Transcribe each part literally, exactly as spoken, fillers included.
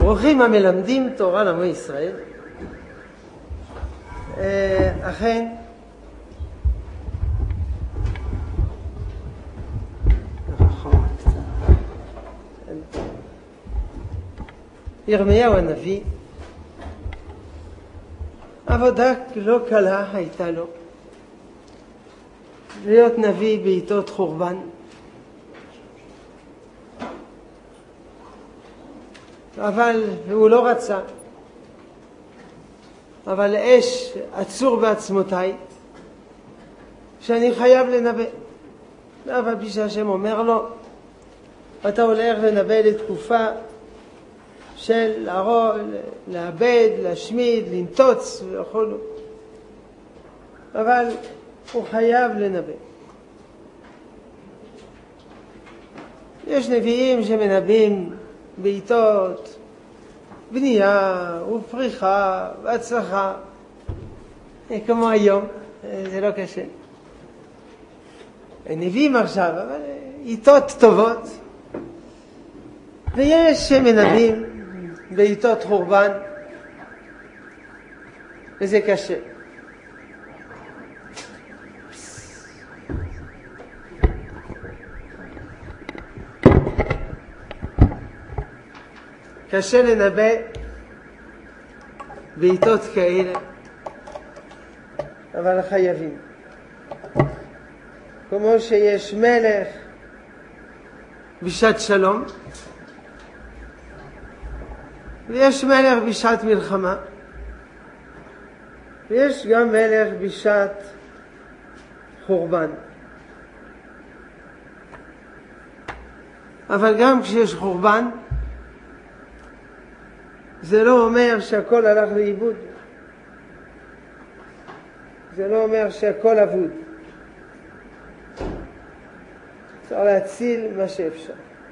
ברוכים המלמדים תורה לעמו ישראל. אכן ירמיהו הנביא, עבודה לא קלה הייתה לו להיות נביא בעיתות חורבן. אבל הוא לא רצה, אבל אש עצור בעצמותיי שאני חייב לנבא. אבל פי שהשם אומר לו, אתה הולך לנבא לתקופה של להרוג, לאבד, להשמיד, לנטוץ וכל, אבל הוא חייב לנבא. יש נביאים שמנבאים בעיתות בנייה ופריחה והצלחה, כמו היום. זה לא קשה, נביאים עכשיו, אבל עיתות טובות. ויש שמנבאים בעיתות חורבן, וזה קשה. קשה לנבא בעיתות כאלה, אבל חייבים. כמו שיש מלך בשעת שלום, ויש מלך בשעת מלחמה, ויש גם מלך בשעת חורבן. אבל גם כשיש חורבן, זה לא אומר שהכל הלך לאיבוד. זה לא אומר שהכל אבוד. צריך להציל מה שאפשר.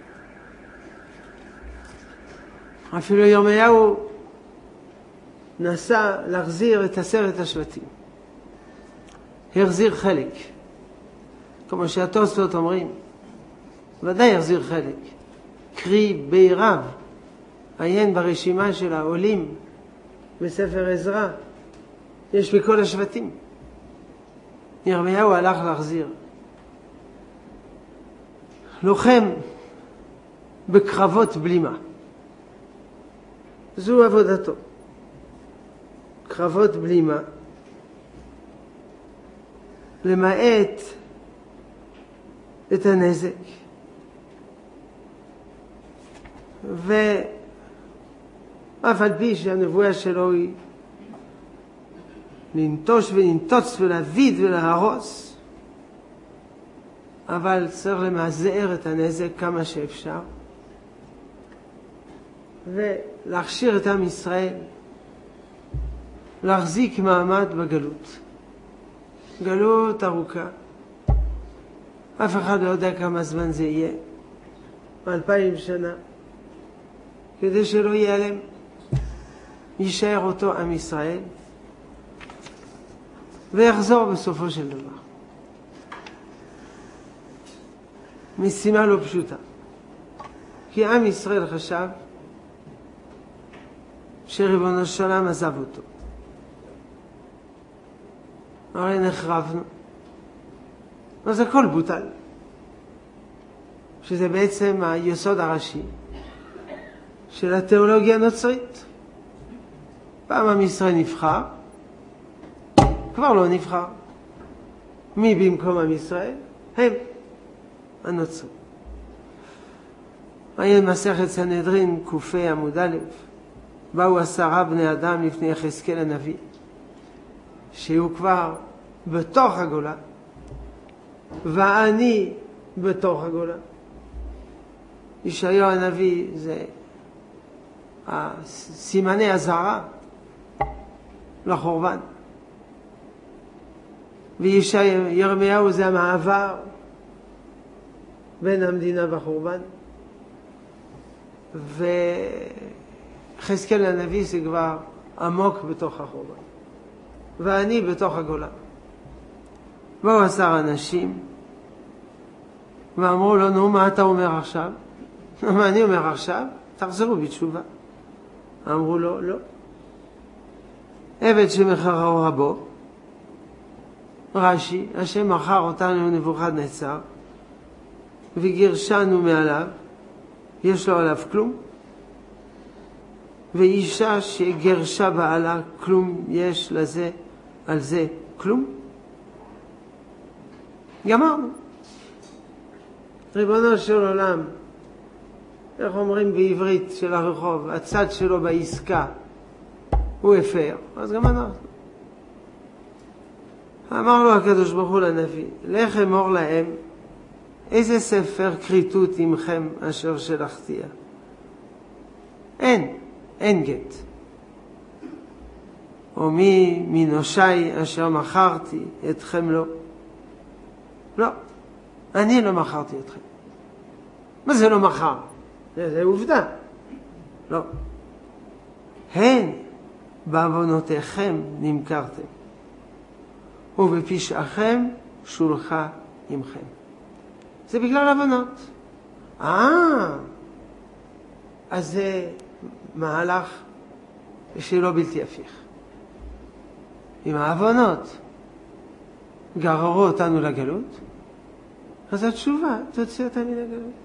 אפילו ירמיהו נסע להחזיר את עשרת השבטים. החזיר חלק. כמו שהתוספות אומרים, ודאי החזיר חלק. קרי בעירב. עיין ברשימה של העולים בספר עזרא, יש בכל השבטים. ירמיהו הלך להחזיר. לוחם בקרבות בלימה. זו עבודתו. קרבות בלימה. למעט את הנזק. ו... אף על פי שהנבואה שלו היא לנטוש ולנטוץ ולהביד ולהרוס, אבל צריך למזער את הנזק כמה שאפשר ולהכשיר את עם ישראל להחזיק מעמד בגלות. גלות ארוכה, אף אחד לא יודע כמה זמן זה יהיה, אלפיים שנה, כדי שלא ייעלם, יישאר אותו עם ישראל ויחזור בסופו של דבר. משימה לא פשוטה, כי עם ישראל חשב שריבונו של עולם עזב אותו. הרי נחרבנו, אז הכל בוטל, שזה בעצם היסוד הראשי של התיאולוגיה הנוצרית. פעם עם ישראל נבחר, כבר לא נבחר. מי במקום עם ישראל? הם, הנוצרים. עיין מסכת סנהדרין קופי עמוד א', באו עשרה בני אדם לפני יחזקאל הנביא, שהוא כבר בתוך הגולה, ואני בתוך הגולה. ישעיהו הנביא זה סימני הזהרה לחורבן, וירמיהו זה המעבר בין המדינה והחורבן, וחזקאל הנביא זה כבר עמוק בתוך החורבן, ואני בתוך הגולה. באו עשר אנשים ואמרו לו, נו, מה אתה אומר עכשיו? מה אני אומר עכשיו? תחזרו בתשובה. אמרו לו, לא. עבד שמכרו רבו, רש"י, השם מכר אותנו נבוכדנצר, וגירשנו מעליו, יש לו עליו כלום, ואישה שגרשה בעלה כלום, יש לזה, על זה כלום. גמרנו. ריבונו של עולם, איך אומרים בעברית של הרחוב, הצד שלו בעסקה הוא הפר, אז גם אנחנו. אמר לו הקדוש ברוך הוא לנביא, לך אמור להם, איזה ספר כריתות עמכם אשר שלחתיה? אין, אין גט. או מי מנושי אשר מכרתי אתכם לא. לא, אני לא מכרתי אתכם. מה זה לא מכר? זה, זה עובדה. לא. הן בעוונותיכם נמכרתם, ובפשעכם שולחה עמכם. זה בגלל עוונות. אה, אז זה מהלך שלא בלתי הפיך. אם העוונות גררו אותנו לגלות, אז התשובה תוציא אותה מן הגלות.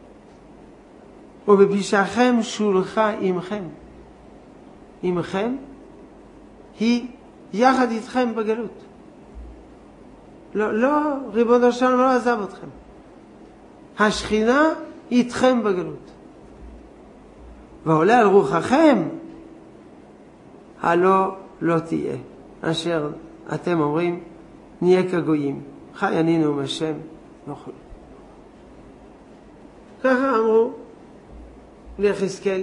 ובפשעכם שולחה עמכם. עמכם היא יחד איתכם בגלות. לא, לא, ריבונו של עולם לא עזב אתכם. השכינה איתכם בגלות. ועולה על רוחכם, הלא לא תהיה. אשר אתם אומרים, נהיה כגויים. חי ענינו עם השם וכו'. ככה אמרו ליחזקאל.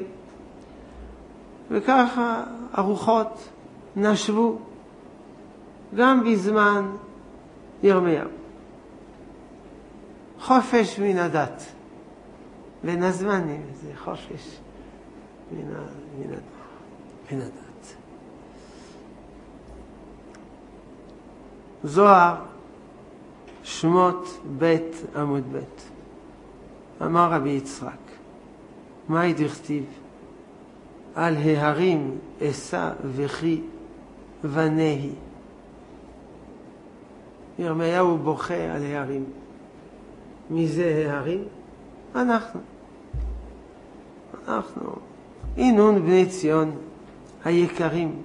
וככה הרוחות נשבו גם בזמן ירמיהו. חופש מן הדת. בין הזמנים זה חופש מן, מן, הדת. מן הדת. זוהר שמות בית עמוד בית. אמר רבי יצחק, מה דכתיב? על ההרים אשא וכי ונהי. ירמיהו בוכה על ההרים. מי זה ההרים? אנחנו. אנחנו. אינון בני ציון היקרים,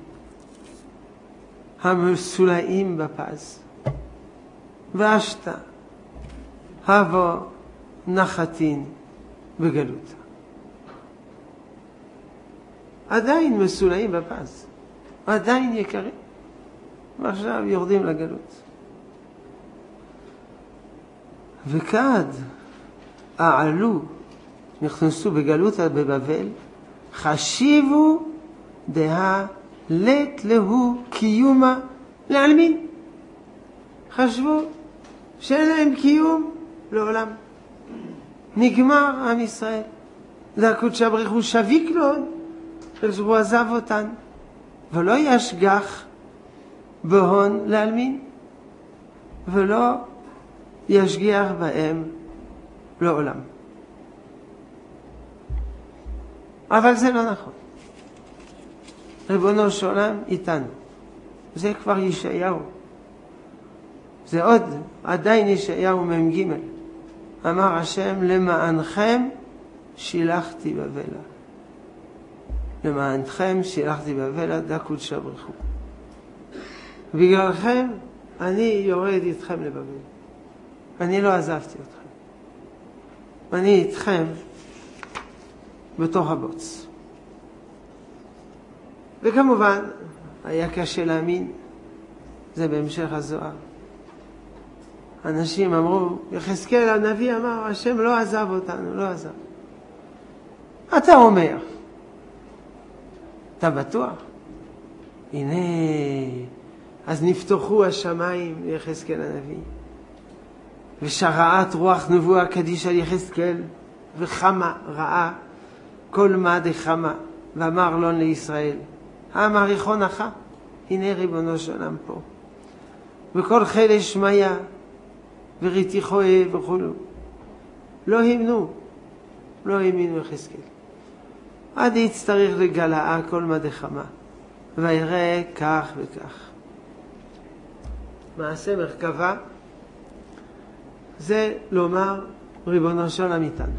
המסולאים בפז. ואשתה, הבו נחתין בגלותה. עדיין מסולאים בפז. עדיין יקרים. ועכשיו יורדים לגלות. וכד העלו, נכנסו בגלותה בבבל, חשיבו דה לת להו קיומה לעלמין. חשבו שאין להם קיום לעולם. נגמר עם ישראל. זה הקודש הבריך הוא שביק לו, הוא עזב אותן. ולא ישגח בהון לעלמין. ולא ישגיח בהם לעולם. אבל זה לא נכון. ריבונו של עולם איתנו. זה כבר ישעיהו. זה עוד, עדיין ישעיהו מ"ג. אמר השם, למענכם שילחתי בבלה. למענכם שילחתי בבלה, דקות שברכו. בגללכם אני יורד איתכם לבבל. אני לא עזבתי אתכם. אני איתכם בתוך הבוץ. וכמובן, היה קשה להאמין, זה בהמשך הזוהר. אנשים אמרו, יחזקאל הנביא אמר, השם לא עזב אותנו, לא עזב. אתה אומר, אתה בטוח? הנה, אז נפתחו השמיים ליחזקאל הנביא. ושרעת רוח נבואה קדיש על יחזקאל, וחמה ראה כל מה דחמה, ואמר לון לישראל, המעריכון אחא, הנה ריבונו של עולם פה. וכל חיל שמיה, וריתיחו וכולו. לא המנו, לא האמינו יחזקאל. עד יצטרך לגלאה כל מדחמה, ויראה כך וכך. מעשה מרכבה זה לומר ריבונו של עולם איתנו.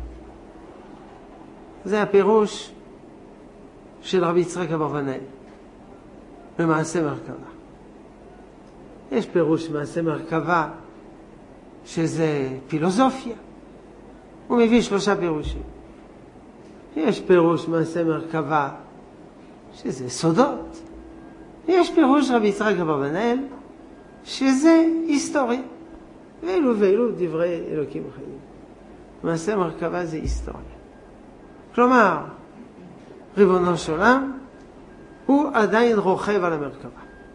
זה הפירוש של רבי יצחק אברבנאל במעשה מרכבה. יש פירוש מעשה מרכבה שזה פילוסופיה. הוא מביא שלושה פירושים. יש פירוש מעשה מרכבה שזה סודות. יש פירוש רבי יצחק אברבנאל שזה היסטוריה. ואלו ואלו דברי אלוקים חיים. מעשה מרכבה זה היסטוריה. כלומר, ריבונו של עולם הוא עדיין רוכב על המרכבה.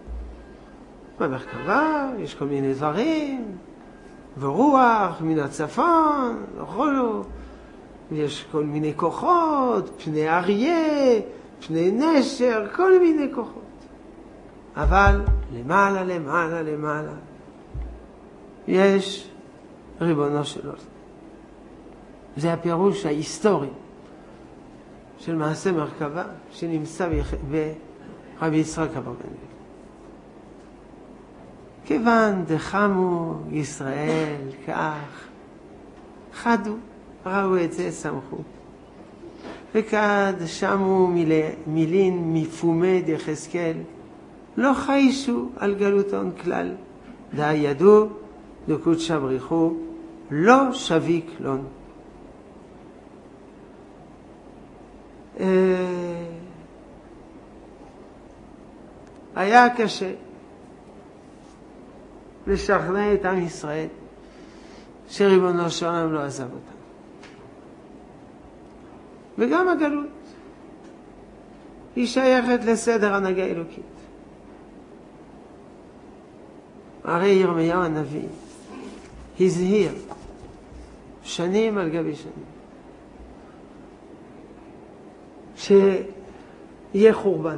במרכבה יש כל מיני דברים, ורוח מן הצפון, וכולו. יש כל מיני כוחות, פני אריה, פני נשר, כל מיני כוחות. אבל למעלה, למעלה, למעלה, יש ריבונו של עולם. זה הפירוש ההיסטורי של מעשה מרכבה שנמצא ברבי יצחק אברבנאל. כיוון דחמו ישראל כך, חדו, ראו את זה, שמחו. וכד שמו מילין מפומי דחזקאל, לא חיישו על גלותון כלל, דה ידעו, דקות שבריחו, לא שביק לון. היה קשה לשכנע את עם ישראל שריבונו של עולם לא עזב אותם. וגם הגלות היא שייכת לסדר הנהגה אלוקית. הרי ירמיהו הנביא הזהיר שנים על גבי שנים שיהיה חורבן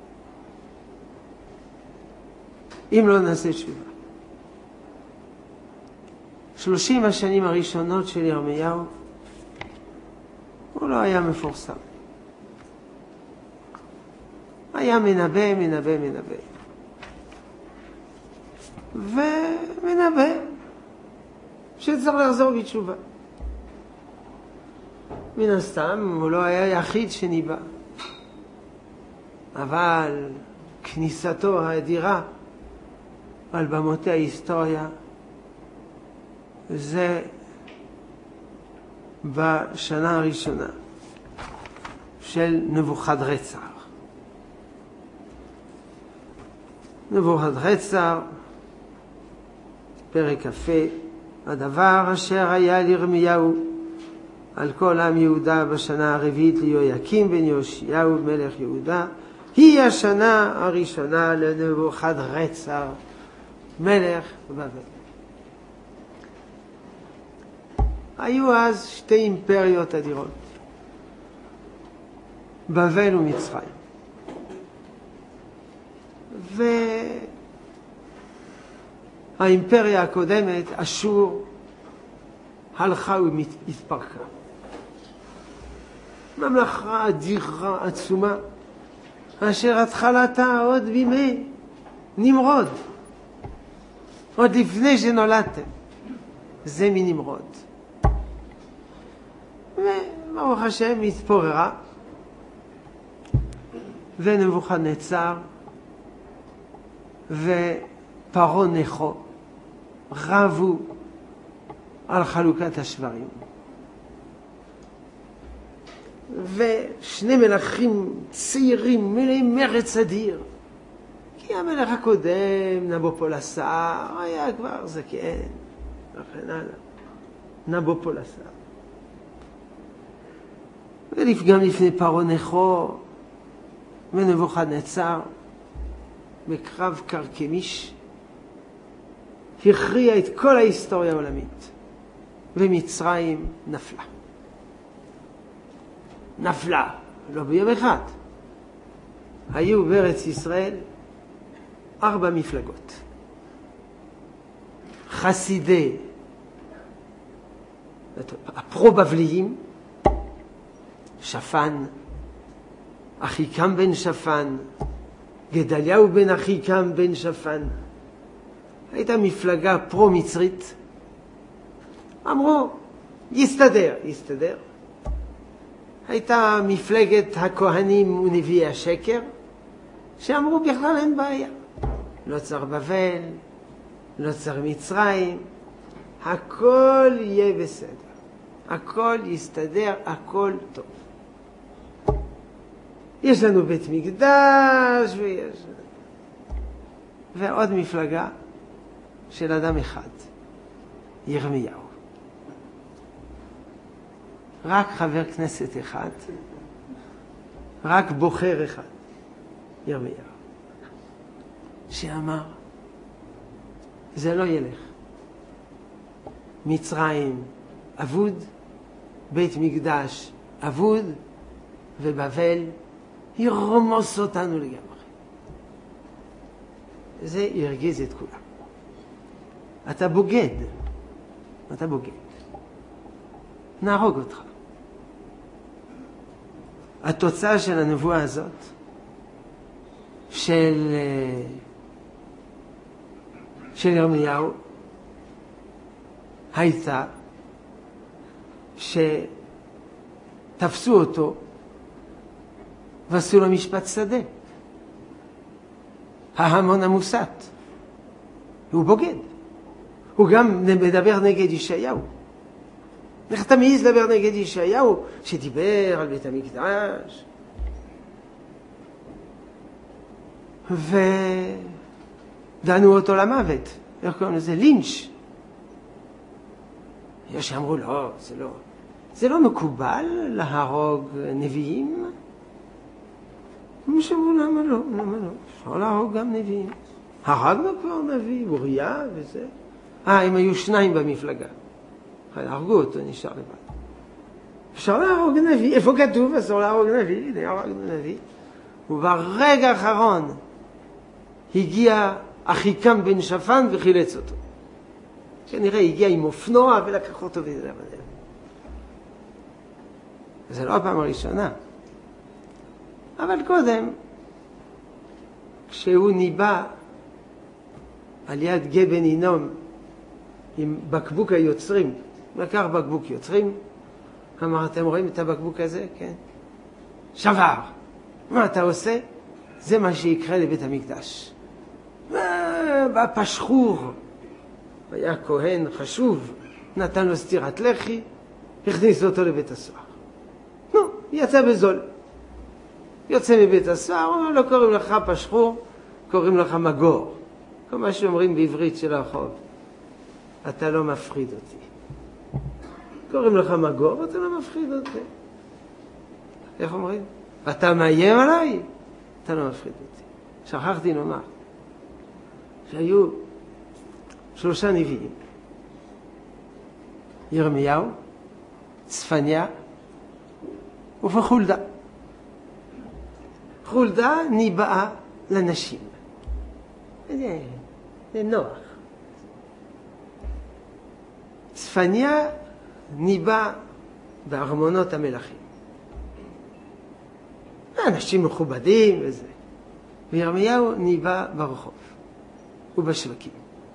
אם לא נעשה תשובה. שלושים השנים הראשונות של ירמיהו הוא לא היה מפורסם. היה מנבא, מנבא, מנבא. ומנבא שצריך לחזור בתשובה. מן הסתם הוא לא היה יחיד שניבא. אבל כניסתו האדירה על במותי ההיסטוריה זה בשנה הראשונה של נבוכדרצר. נבוכדרצר, פרק כ"ה, הדבר אשר היה לירמיהו על כל עם יהודה בשנה הרביעית ליהויקים בן יאשיהו מלך יהודה, היא השנה הראשונה לנבוכדרצר מלך בבל. היו אז שתי אימפריות אדירות, בבל ומצרים. והאימפריה הקודמת, אשור, הלכה והתפרקה. ממלכה אדירה עצומה, אשר התחלתה עוד בימי נמרוד, עוד לפני שנולדתם. זה מנמרוד. וברוך השם התפוררה, ונבוכדנצר ופרעה נכו רבו על חלוקת השברים. ושני מלכים צעירים מלאי מרץ אדיר, כי המלך הקודם נבופולסר היה כבר זקן וכן הלאה. נבופולסר, וגם לפני פרעה נכו ונבוכדנצר בקרב קרקמיש הכריע את כל ההיסטוריה העולמית, ומצרים נפלה. נפלה, לא ביום אחד. היו בארץ ישראל ארבע מפלגות. חסידי הפרו-בבליים, שפן, אחיקם בן שפן, גדליהו בן אחיקם בן שפן. הייתה מפלגה פרו-מצרית. אמרו, יסתדר, יסתדר. הייתה מפלגת הכהנים ונביאי השקר, שאמרו בכלל אין בעיה. לא צריך בבל, לא צריך מצרים, הכל יהיה בסדר. הכל יסתדר, הכל טוב. יש לנו בית מקדש ויש... ועוד מפלגה של אדם אחד, ירמיהו. רק חבר כנסת אחד, רק בוחר אחד, ירמיהו, שאמר, זה לא ילך. מצרים אבוד, בית מקדש אבוד, ובבל ירמוס אותנו לגמרי. זה ירגיז את כולם. אתה בוגד, אתה בוגד. נהרוג אותך. התוצאה של הנבואה הזאת, של, של ירמיהו, הייתה שתפסו אותו ועשו לו משפט שדה. ההמון המוסת. הוא בוגד. הוא גם מדבר נגד ישעיהו. איך אתה מעיז לדבר נגד ישעיהו שדיבר על בית המקדש? ודנו אותו למוות. איך קוראים לזה? לינץ'. יש שאמרו, לא, זה לא, זה לא מקובל להרוג נביאים. שאמרו, למה לא? למה לא? אפשר להרוג גם נביאים. הרגנו כבר נביא, אוריה וזה. אה, הם היו שניים במפלגה. הרגו אותו, נשאר לבד. אפשר להרוג נביא. איפה כתוב? אסור להרוג נביא. הנה, הרגנו נביא. וברגע האחרון הגיע אחיקם בן שפן וחילץ אותו. כנראה הגיע עם אופנוע ולקח אותו וזה. זה לא הפעם הראשונה. אבל קודם, כשהוא ניבא על יד גבן אינום עם בקבוק היוצרים, לקח בקבוק יוצרים, אמר, אתם רואים את הבקבוק הזה? כן. שבר. מה אתה עושה? זה מה שיקרה לבית המקדש. בפשחור, היה כהן חשוב, נתן לו סטירת לחי, הכניס אותו לבית הסוהר. נו, יצא בזול. יוצא מבית הסוהר, אומר, לא קוראים לך פשחור, קוראים לך מגור. כל מה שאומרים בעברית של הרחוב. אתה לא מפחיד אותי. קוראים לך מגור, אתה לא מפחיד אותי. איך אומרים? אתה מאיים עליי? אתה לא מפחיד אותי. שכחתי לומר, שהיו שלושה נביאים. ירמיהו, צפניה וחולדה. חולדה ניבאה לנשים. זה, זה נוח. צפניה ניבא בארמונות המלכים. אנשים מכובדים וזה. וירמיהו ניבא ברחוב ובשווקים.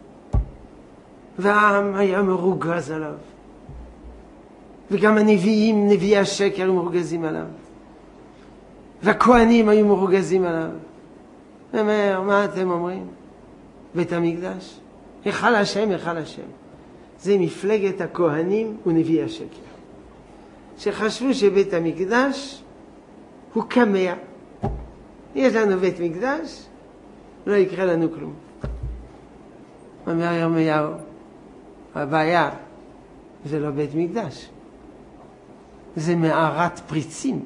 והעם היה מרוגז עליו. וגם הנביאים, נביאי השקר, היו מרוגזים עליו. והכהנים היו מרוגזים עליו. אומר, מה אתם אומרים? בית המקדש? היכל השם, היכל השם. זה מפלגת הכהנים ונביאי השקר. שחשבו שבית המקדש הוא קמע. יש לנו בית מקדש, לא יקרה לנו כלום. אומר ירמיהו, הבעיה זה לא בית מקדש. זה מערת פריצים.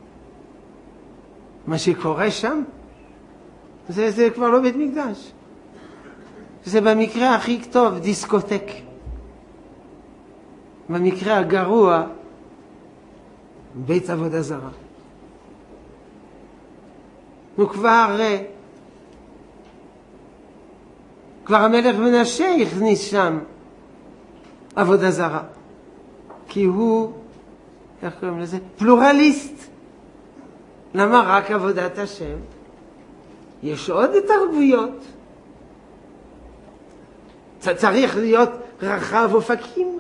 מה שקורה שם, זה, זה כבר לא בית מקדש. זה במקרה הכי טוב דיסקוטק. במקרה הגרוע, בית עבודה זרה. וכבר, כבר המלך מנשה הכניס שם עבודה זרה. כי הוא, איך קוראים לזה? פלורליסט. למה רק עבודת השם? יש עוד התערבויות. צריך להיות רחב אופקים.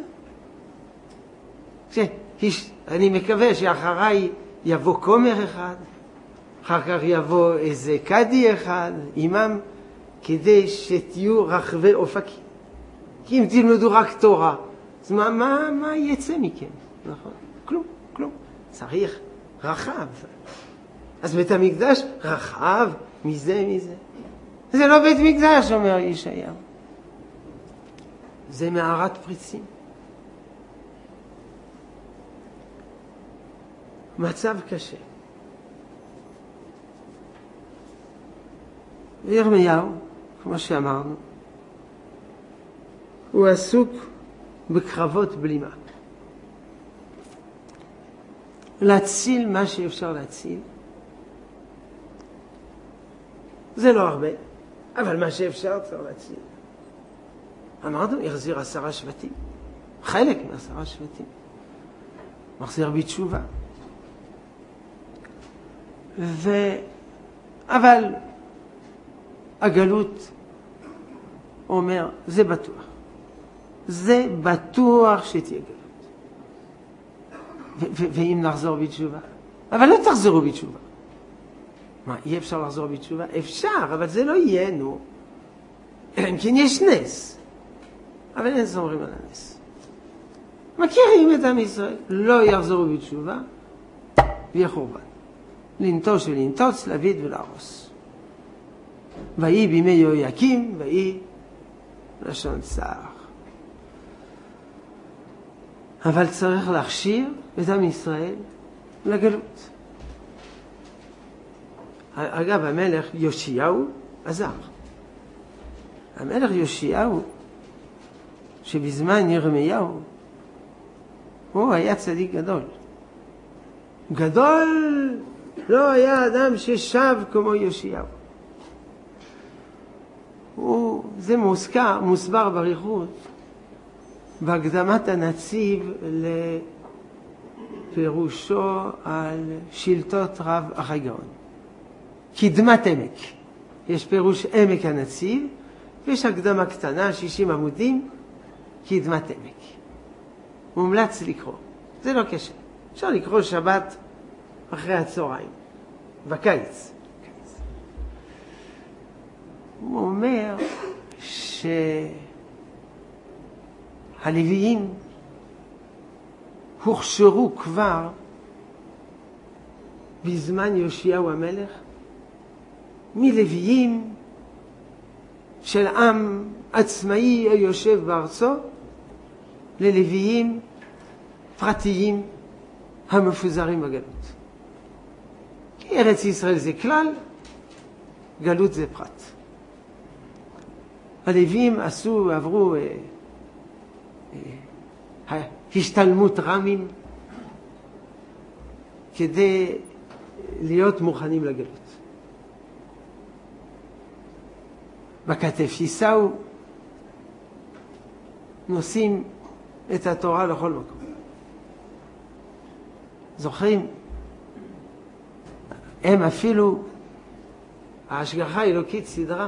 אני מקווה שאחריי יבוא כומר אחד, אחר כך יבוא איזה קדי אחד, אימם, כדי שתהיו רחבי אופקים. כי אם תלמדו רק תורה, אז מה, מה, מה יצא מכם? נכון? כלום, כלום. צריך רחב. אז בית המקדש רחב מזה, מזה. זה לא בית מקדש, אומר ישעיהו. זה מערת פריצים. מצב קשה. וירמיהו, כמו שאמרנו, הוא עסוק בקרבות בלימה. להציל מה שאפשר להציל. זה לא הרבה, אבל מה שאפשר צריך להציל. אמרנו, יחזיר עשרה שבטים. חלק מעשרה שבטים. מחזיר בתשובה. ו... אבל הגלות אומר, זה בטוח. זה בטוח שתהיה גלות. ו- ו- ואם נחזור בתשובה? אבל לא תחזרו בתשובה. מה, אי אפשר לחזור בתשובה? אפשר, אבל זה לא יהיה, נו. אלא אם כן יש נס. אבל אין סומרים על הנס. מכירים את עם ישראל, לא יחזרו בתשובה, ויהיה חורבן. לנטוש ולנטוץ, להביט ולהרוס. ויהי בימי יהויקים, ויהי לשון צער. אבל צריך להכשיר את עם ישראל לגלות. אגב, המלך יאשיהו עזר. המלך יאשיהו, שבזמן ירמיהו, הוא היה צדיק גדול. גדול לא היה אדם ששב כמו יאשיהו. הוא, זה מוזכר, מוסבר בריחות, בהקדמת הנציב לפירושו על שלטות רב אחי גאון. קדמת עמק. יש פירוש עמק הנציב, ויש הקדמה קטנה, שישים עמודים, קדמת עמק. מומלץ לקרוא. זה לא קשה. אפשר לקרוא שבת אחרי הצהריים, בקיץ. הוא אומר שהלוויים הוכשרו כבר בזמן יאשיהו המלך מלוויים של עם עצמאי היושב בארצו ללוויים פרטיים המפוזרים בגלות. כי ארץ ישראל זה כלל, גלות זה פרט. הלוויים עשו, עברו אה, אה, השתלמות רמים כדי להיות מוכנים לגלות. בכתף יישאו, נושאים את התורה לכל מקום. זוכרים? הם אפילו, ההשגחה האלוקית סדרה,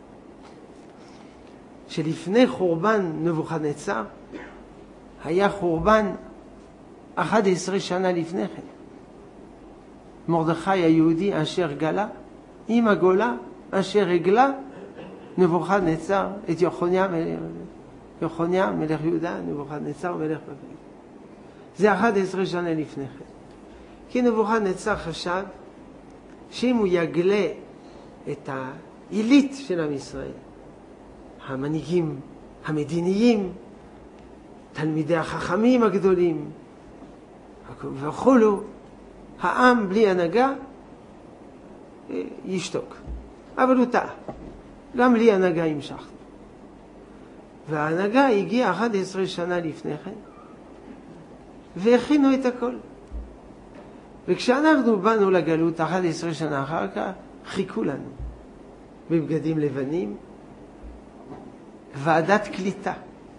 שלפני חורבן נבוכדנצר, היה חורבן אחת עשרה שנה לפני כן. מרדכי היהודי אשר גלה, עם הגולה אשר הגלה נבוכדנצר את יחוניה, יחוניה מלך יהודה, נבוכדנצר מלך בבל. זה אחת עשרה שנה לפני כן. כי נבוכדנצר חשב שאם הוא יגלה את העילית של עם ישראל, המנהיגים המדיניים, תלמידי החכמים הגדולים, וכולו, העם בלי הנהגה ישתוק. אבל הוא טעה. גם בלי הנהגה המשכנו. וההנהגה הגיעה אחת עשרה שנה לפני כן, והכינו את הכל. וכשאנחנו באנו לגלות אחת עשרה שנה אחר כך, חיכו לנו בבגדים לבנים, ועדת קליטה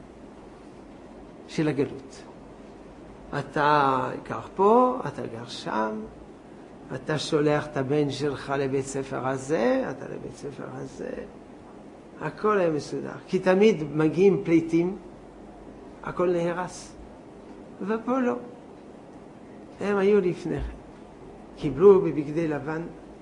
של הגלות. אתה גר פה, אתה גר שם, אתה שולח את הבן שלך לבית ספר הזה, אתה לבית ספר הזה. הכל היה מסודר. כי תמיד מגיעים פליטים, הכל נהרס. ופה לא. הם היו לפני כן. קיבלו בבגדי לבן.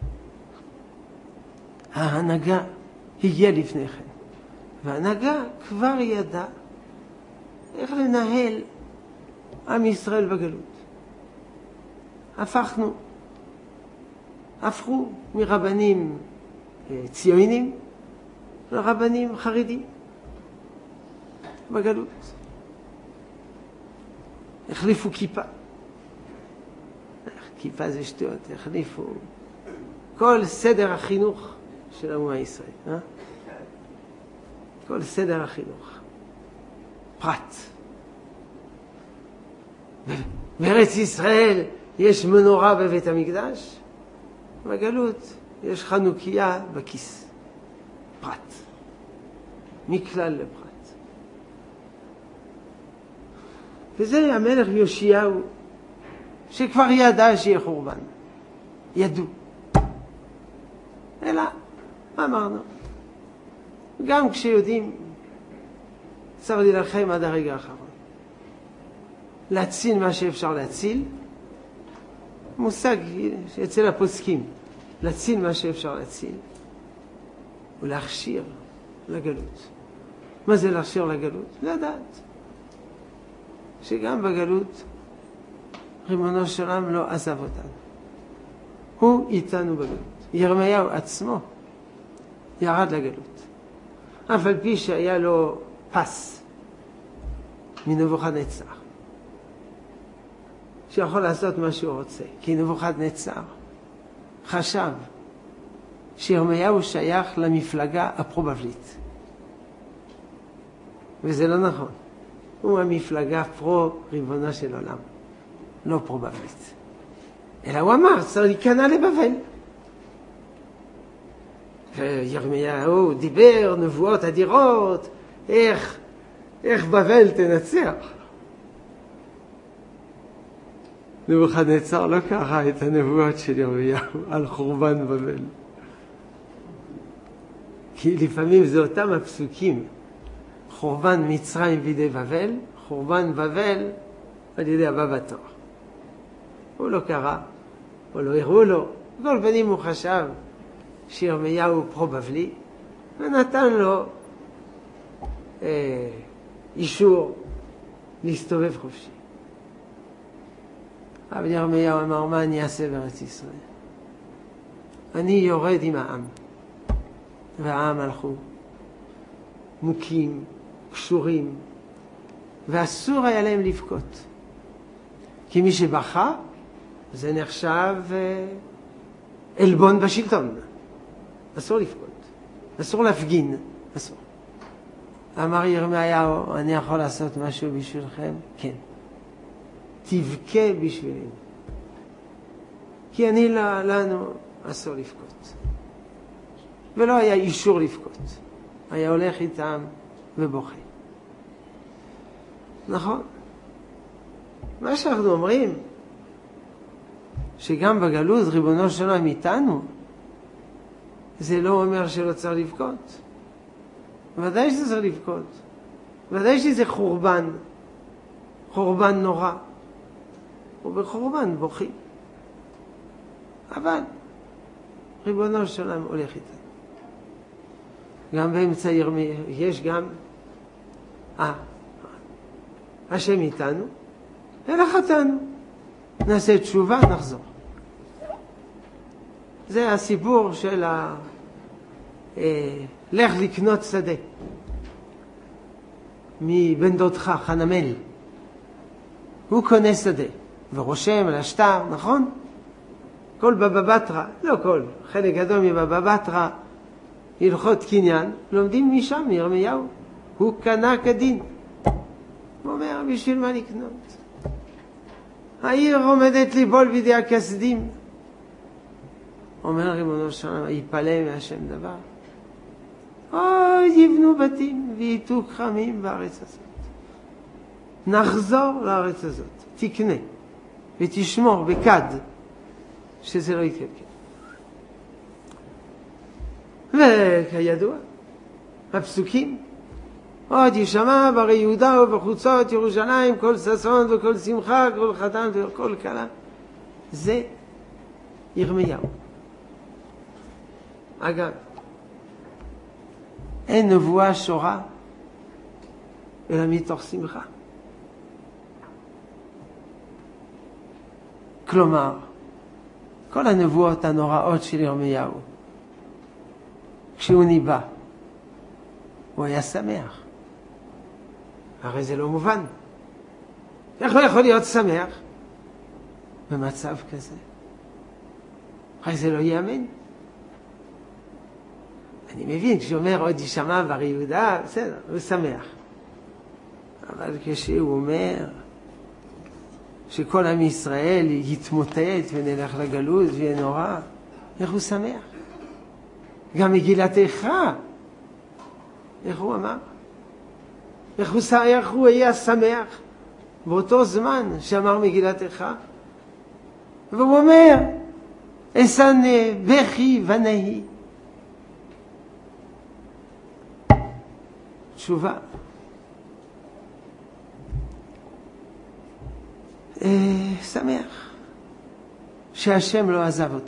ההנהגה הגיעה לפני כן. וההנהגה כבר ידעה איך לנהל עם ישראל בגלות. הפכנו, הפכו מרבנים ציונים לרבנים חרדים בגלות. החליפו כיפה. כיפה זה שטויות, החליפו כל סדר החינוך של האומה הישראלית. אה? כל סדר החינוך. פרט. בארץ ישראל יש מנורה בבית המקדש, בגלות יש חנוכיה בכיס. פרט. מכלל לפרט. וזה המלך יאשיהו, שכבר ידע שיהיה חורבן. ידעו. אלא, מה אמרנו? גם כשיודעים, צריך להילחם עד הרגע האחרון. להציל מה שאפשר להציל, מושג אצל הפוסקים, להציל מה שאפשר להציל, ולהכשיר לגלות. מה זה להכשיר לגלות? לדעת. שגם בגלות, ריבונו של עולם לא עזב אותנו. הוא איתנו בגלות. ירמיהו עצמו ירד לגלות. אף על פי שהיה לו פס מנבוכדנצר, שיכול לעשות מה שהוא רוצה. כי נבוכדנצר חשב שירמיהו שייך למפלגה הפרו-בבלית. וזה לא נכון. הוא המפלגה פרו ריבונו של עולם, לא פרו-בבלית. אלא הוא אמר, צריך להיכנע לבבל. וירמיהו דיבר נבואות אדירות, איך, איך בבל תנצח. נבוכדנצר לא קרא את הנבואות של ירמיהו על חורבן בבל. כי לפעמים זה אותם הפסוקים, חורבן מצרים בידי בבל, חורבן בבל על ידי הבא בתור. הוא לא קרא, או לא הראו לו. כל פנים הוא חשב שירמיהו פרו-בבלי, ונתן לו אה, אישור להסתובב חופשי. אבל ירמיהו אמר, מה אני אעשה בארץ ישראל? אני יורד עם העם. והעם הלכו מוכים, קשורים, ואסור היה להם לבכות. כי מי שבכה, זה נחשב אלבון בשלטון. אסור לבכות, אסור להפגין, אסור. אמר ירמיהו, אני יכול לעשות משהו בשבילכם? כן. תבכה בשבילנו. כי אני לנו אסור לבכות. ולא היה אישור לבכות. היה הולך איתם ובוכה. נכון? מה שאנחנו אומרים, שגם בגלות ריבונו של עולם איתנו, זה לא אומר שלא צריך לבכות. ודאי שזה צריך לבכות. ודאי שזה חורבן. חורבן נורא. ובחורבן בוכים. אבל ריבונו של עולם הולך איתנו. גם באמצע ירמיהו יש גם אה, השם איתנו, אלא חטאנו. נעשה תשובה, נחזור. זה הסיפור של ה... אה, לך לקנות שדה. מבן דודך, חנמל. הוא קונה שדה, ורושם על השטר, נכון? כל בבא בתרא, לא כל, חלק גדול מבבא בתרא, הלכות קניין, לומדים משם, ירמיהו. הוא קנה כדין. הוא אומר, בשביל מה לקנות? העיר עומדת ליבול בידי הכסדים. אומר ריבונו של עולם, יפלא מהשם דבר. אוי, יבנו בתים וייתו כרמים בארץ הזאת. נחזור לארץ הזאת, תקנה ותשמור בכד, שזה לא יתקלקל. וכידוע, הפסוקים, עוד ישמע ברי יהודה ובחוצות ירושלים כל ששון וכל שמחה, כל חתן וכל כלה. זה ירמיהו. אגב, אין נבואה שורה אלא מתוך שמחה. כלומר, כל הנבואות הנוראות של ירמיהו, כשהוא ניבא, הוא היה שמח. הרי זה לא מובן. איך לא יכול להיות שמח במצב כזה? הרי זה לא יאמן. אני מבין, כשאומר עוד ישמע ברי יהודה, בסדר, הוא שמח. אבל כשהוא אומר שכל עם ישראל יתמוטט ונלך לגלות ויהיה נורא, איך הוא שמח? גם מגילת איכה, איך הוא אמר? איך הוא, איך הוא היה שמח באותו זמן שאמר מגילת איכה? והוא אומר, אסנה בכי ונהי. תשובה. אה, שמח שהשם לא עזב אותה.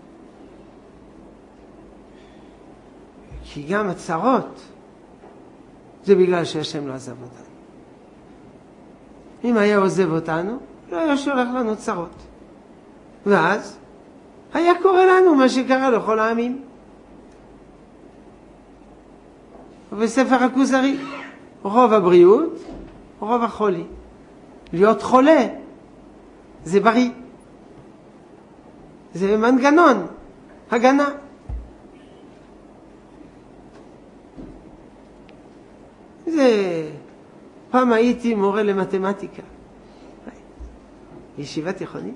כי גם הצרות זה בגלל שהשם לא עזב אותנו. אם היה עוזב אותנו, לא היה שולח לנו צרות. ואז היה קורה לנו מה שקרה לכל העמים. ובספר הכוזרי, רוב הבריאות, רוב החולי. להיות חולה זה בריא. זה מנגנון, הגנה. זה, פעם הייתי מורה למתמטיקה. ישיבה תיכונית.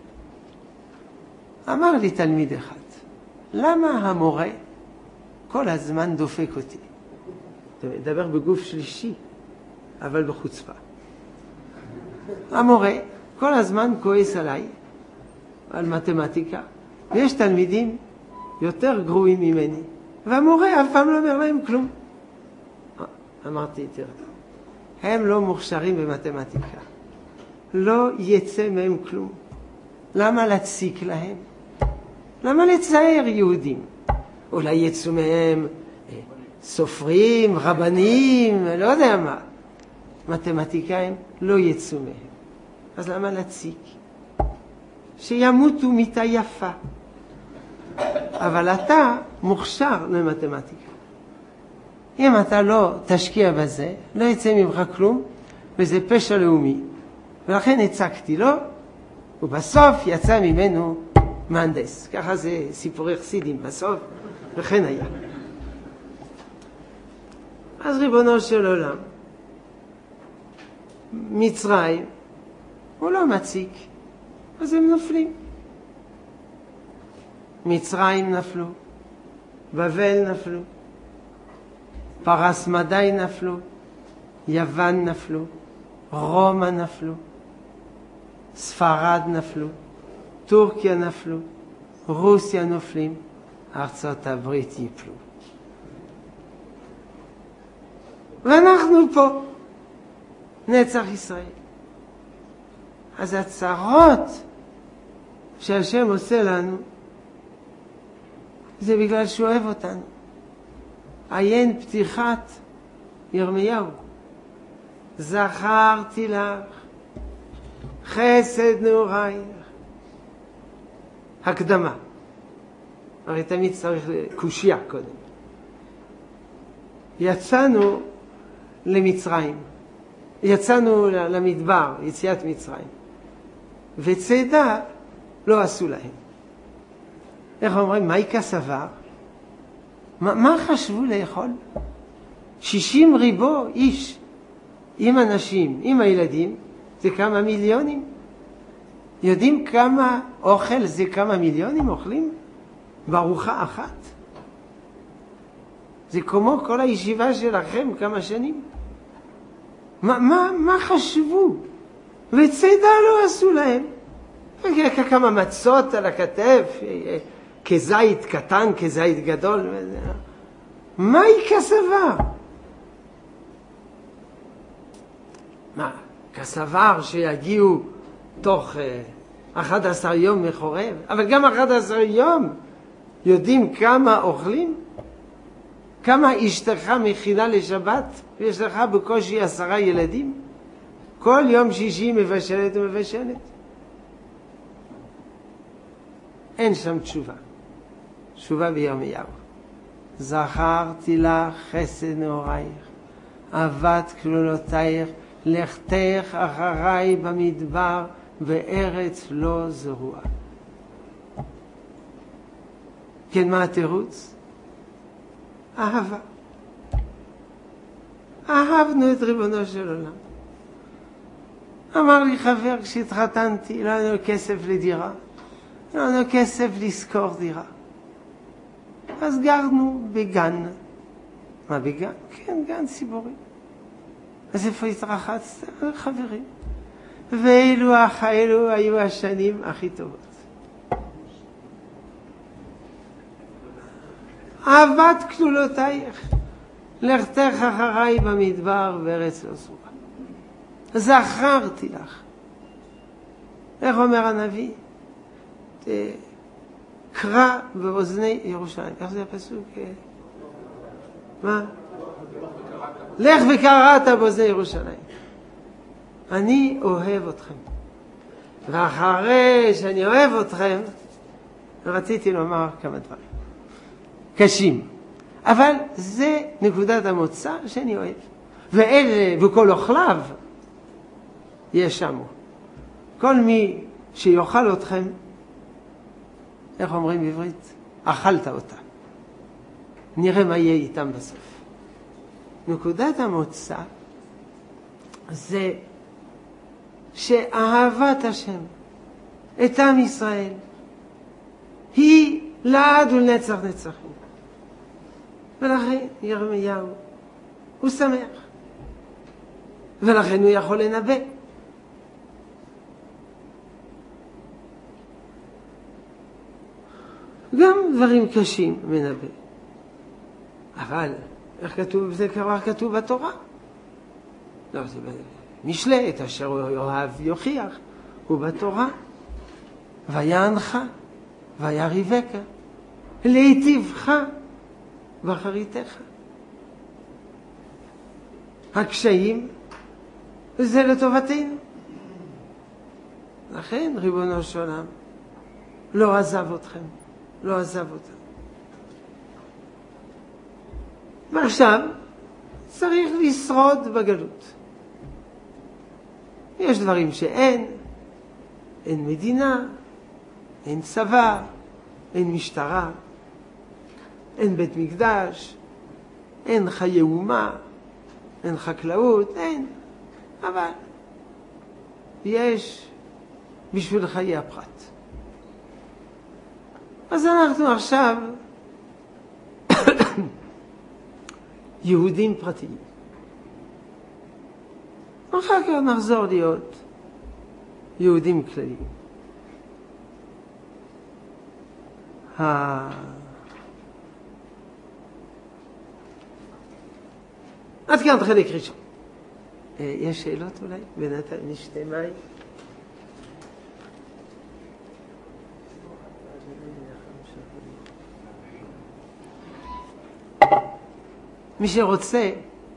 אמר לי תלמיד אחד, למה המורה כל הזמן דופק אותי? אתה מדבר בגוף שלישי, אבל בחוצפה. המורה כל הזמן כועס עליי, על מתמטיקה, ויש תלמידים יותר גרועים ממני, והמורה אף פעם לא אומר להם כלום. אמרתי, תראה, הם לא מוכשרים במתמטיקה. לא יצא מהם כלום. למה להציק להם? למה לצייר יהודים? אולי יצאו מהם סופרים, רבנים, לא יודע מה. מתמטיקאים לא יצאו מהם. אז למה להציק? שימותו מיתה יפה. אבל אתה מוכשר למתמטיקה. אם אתה לא תשקיע בזה, לא יצא ממך כלום, וזה פשע לאומי. ולכן הצקתי לו, ובסוף יצא ממנו מהנדס. ככה זה סיפורי חסידים בסוף, וכן היה. אז ריבונו של עולם, מצרים, הוא לא מציק, אז הם נופלים. מצרים נפלו, בבל נפלו, פרס מדי נפלו, יוון נפלו, רומא נפלו, ספרד נפלו, טורקיה נפלו, רוסיה נופלים, ארצות הברית ייפלו. ואנחנו פה, נצח ישראל. אז הצרות שהשם עושה לנו, זה בגלל שהוא אוהב אותנו. עיין פתיחת ירמיהו. זכרתי לך חסד נעורייך. הקדמה. הרי תמיד צריך קושיה קודם. יצאנו למצרים. יצאנו למדבר, יציאת מצרים. וצדה לא עשו להם. איך אומרים? מייקה סבר? מה, מה חשבו לאכול? שישים ריבו איש, עם אנשים, עם הילדים, זה כמה מיליונים. יודעים כמה אוכל זה כמה מיליונים אוכלים? בארוחה אחת. זה כמו כל הישיבה שלכם כמה שנים. מה, מה, מה חשבו? וצדה לא עשו להם. כמה מצות על הכתף, כזית קטן, כזית גדול. מהי כסבר? מה, כסבר שיגיעו תוך אחד עשר יום מחורב? אבל גם אחד עשר יום יודעים כמה אוכלים? כמה אשתך מכינה לשבת? ויש לך בקושי עשרה ילדים? כל יום שישי מבשלת ומבשלת. אין שם תשובה. תשובה בירמיהו. זכרתי לך חסד נעורייך, אהבת כלולותייך, לכתך אחריי במדבר, וארץ לא זרוע. כן, מה התירוץ? אהבה. אהבנו את ריבונו של עולם. אמר לי חבר כשהתחתנתי, לא היה לנו כסף לדירה, לא היה לנו כסף לשכור דירה. אז גרנו בגן. מה בגן? כן, גן ציבורי. אז איפה התרחצת? חברים. ואלו אלו היו השנים הכי טובות. אהבת כלולותייך, לכתך אחריי במדבר וארץ לא זרוע. זכרתי לך. איך אומר הנביא? קרא באוזני ירושלים. איך זה הפסוק? מה? לך וקראת באוזני ירושלים. אני אוהב אתכם. ואחרי שאני אוהב אתכם, רציתי לומר כמה דברים. קשים. אבל זה נקודת המוצא שאני אוהב. ואלה, וכל אוכליו, יש שם. כל מי שיאכל אתכם, איך אומרים בעברית? אכלת אותה. נראה מה יהיה איתם בסוף. נקודת המוצא זה שאהבת השם את עם ישראל היא לעד ולנצח נצחים. ולכן ירמיהו הוא שמח. ולכן הוא יכול לנבא. גם דברים קשים מנבא. אבל איך כתוב, זה כבר כתוב בתורה. לא, זה משלי, את אשר הוא יאהב יוכיח, הוא בתורה. ויענך, ויריבך, להיטיבך ואחריתך. הקשיים זה לטובתנו. לכן ריבונו של עולם לא עזב אתכם, לא עזב אותם. ועכשיו צריך לשרוד בגלות. יש דברים שאין, אין מדינה, אין צבא, אין משטרה, אין בית מקדש, אין חיי אומה, אין חקלאות, אין. אבל יש בשביל חיי הפרט. אז אנחנו עכשיו יהודים פרטיים. אחר כך נחזור להיות יהודים כלליים. עד כאן חלק ראשון. יש שאלות אולי? בינתיים נשתה מים. מי שרוצה,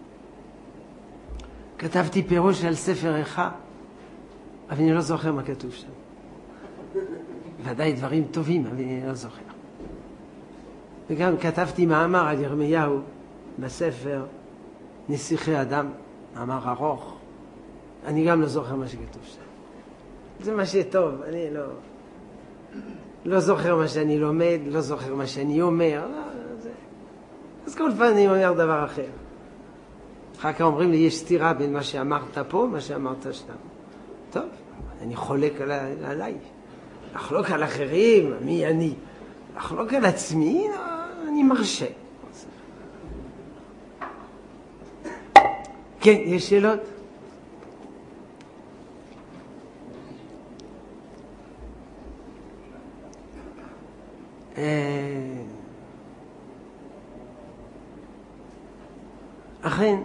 כתבתי פירוש על ספר איכה, אבל אני לא זוכר מה כתוב שם. ודאי דברים טובים, אבל אני לא זוכר. וגם כתבתי מאמר על ירמיהו בספר נסיכי אדם, מאמר ארוך. אני גם לא זוכר מה שכתוב שם. זה מה שטוב, אני לא, לא זוכר מה שאני לומד, לא זוכר מה שאני אומר. לא, זה... אז כל פעם אני אומר דבר אחר. אחר כך אומרים לי, יש סתירה בין מה שאמרת פה ומה שאמרת שם. טוב, אני חולק על, עליי. לחלוק על אחרים, מי אני? לחלוק על עצמי, אני מרשה. כן, יש שאלות? אכן,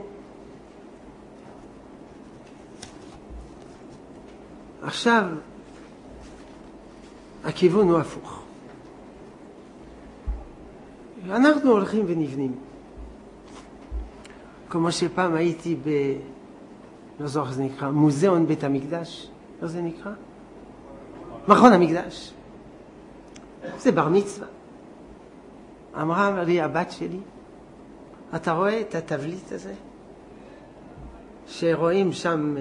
עכשיו הכיוון הוא הפוך. אנחנו הולכים ונבנים. כמו שפעם הייתי ב... לא זוכר איך זה נקרא, מוזיאון בית המקדש. איך זה נקרא? מכון המקדש. זה בר מצווה. אמרה לי הבת שלי, אתה רואה את התבליט הזה? שרואים שם,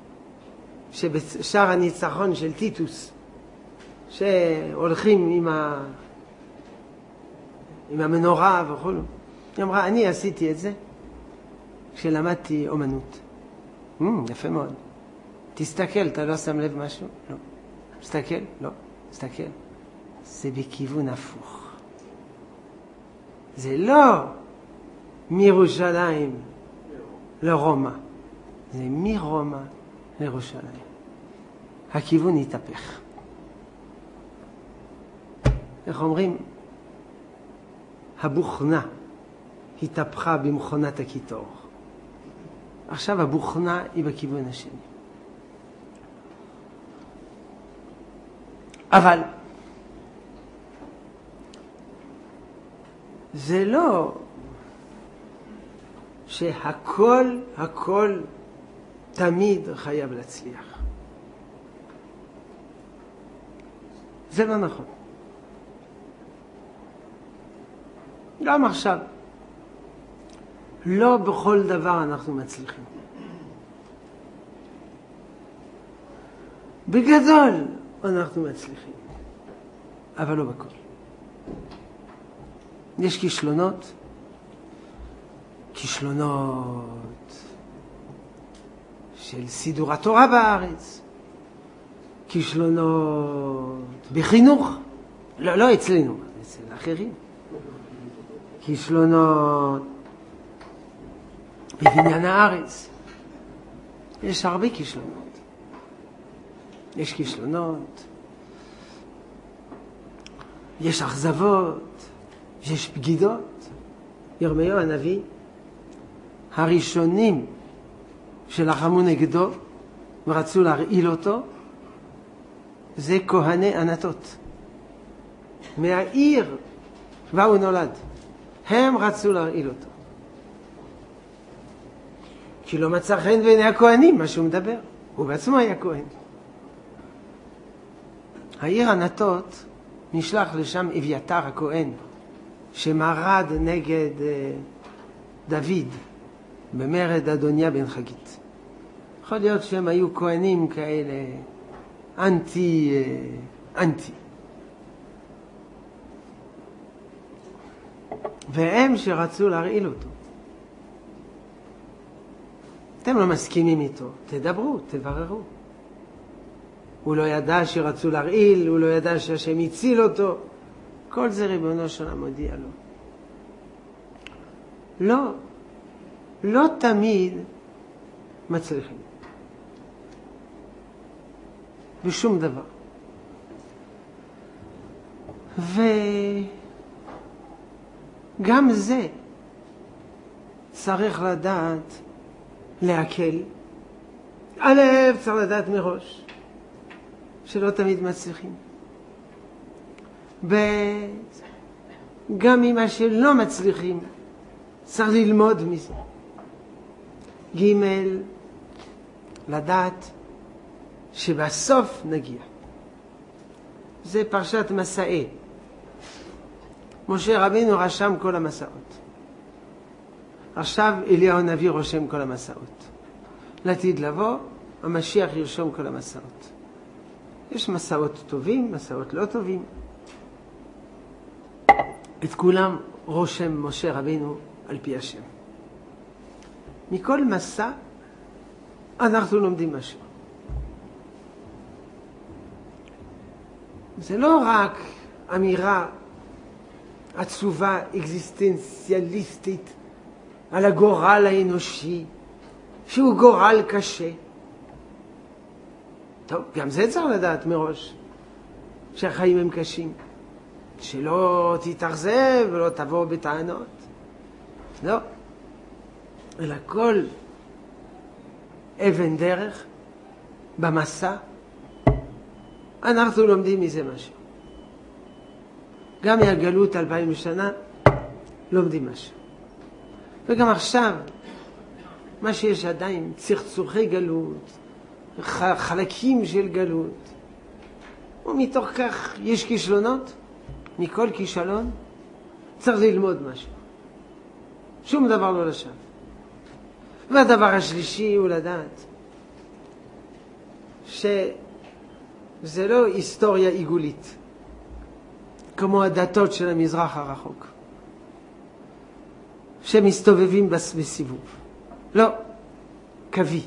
שבשער הניצחון של טיטוס, שהולכים עם, ה... עם המנורה וכו'. היא אמרה, אני עשיתי את זה כשלמדתי אומנות. Mm, יפה מאוד. תסתכל, אתה לא שם לב משהו? לא. תסתכל? לא. תסתכל. זה בכיוון הפוך. זה לא מירושלים לרומא. זה מרומא לירושלים. הכיוון יתהפך. איך אומרים? הבוכנה התהפכה במכונת הקיטור. עכשיו הבוכנה היא בכיוון השני. אבל זה לא שהכל, הכל תמיד חייב להצליח. זה לא נכון. גם עכשיו. לא בכל דבר אנחנו מצליחים. בגדול אנחנו מצליחים, אבל לא בכל. יש כישלונות, כישלונות של סידור התורה בארץ, כישלונות בחינוך, לא, לא אצלנו, אצל אחרים. כישלונות בבניין הארץ. יש הרבה כישלונות. יש כישלונות, יש אכזבות, יש בגידות. ירמיהו הנביא, הראשונים שלחמו נגדו ורצו להרעיל אותו, זה כהני ענתות. מהעיר בה הוא נולד. הם רצו להרעיל אותו. כי לא מצא חן בעיני הכהנים, מה שהוא מדבר. הוא בעצמו היה כהן. העיר ענתות, נשלח לשם אביתר הכהן, שמרד נגד דוד, במרד אדוניה בן חגית. יכול להיות שהם היו כהנים כאלה, אנטי, אנטי. והם שרצו להרעיל אותו. אתם לא מסכימים איתו, תדברו, תבררו. הוא לא ידע שרצו להרעיל, הוא לא ידע שהשם הציל אותו. כל זה ריבונו של עולם מודיע לו. לא, לא תמיד מצליחים. בשום דבר. וגם זה צריך לדעת להקל. א', צריך לדעת מראש שלא תמיד מצליחים. ב', גם ממה שלא מצליחים צריך ללמוד מזה. ג', לדעת שבסוף נגיע. זה פרשת מסעי. משה רבינו רשם כל המסעות. עכשיו אליהו הנביא רושם כל המסעות. לעתיד לבוא, המשיח ירשום כל המסעות. יש מסעות טובים, מסעות לא טובים. את כולם רושם משה רבינו על פי השם. מכל מסע אנחנו לומדים משהו. זה לא רק אמירה עצובה אקזיסטנציאליסטית על הגורל האנושי, שהוא גורל קשה. טוב, גם זה צריך לדעת מראש, שהחיים הם קשים. שלא תתאכזב ולא תבוא בטענות. לא. אלא כל אבן דרך במסע, אנחנו לומדים מזה משהו. גם מהגלות אלפיים שנה לומדים משהו. וגם עכשיו, מה שיש עדיין, צחצוחי גלות, חלקים של גלות, ומתוך כך יש כישלונות, מכל כישלון צריך ללמוד משהו. שום דבר לא לשווא. והדבר השלישי הוא לדעת שזה לא היסטוריה עיגולית, כמו הדתות של המזרח הרחוק, שמסתובבים בסיבוב. לא, קווי.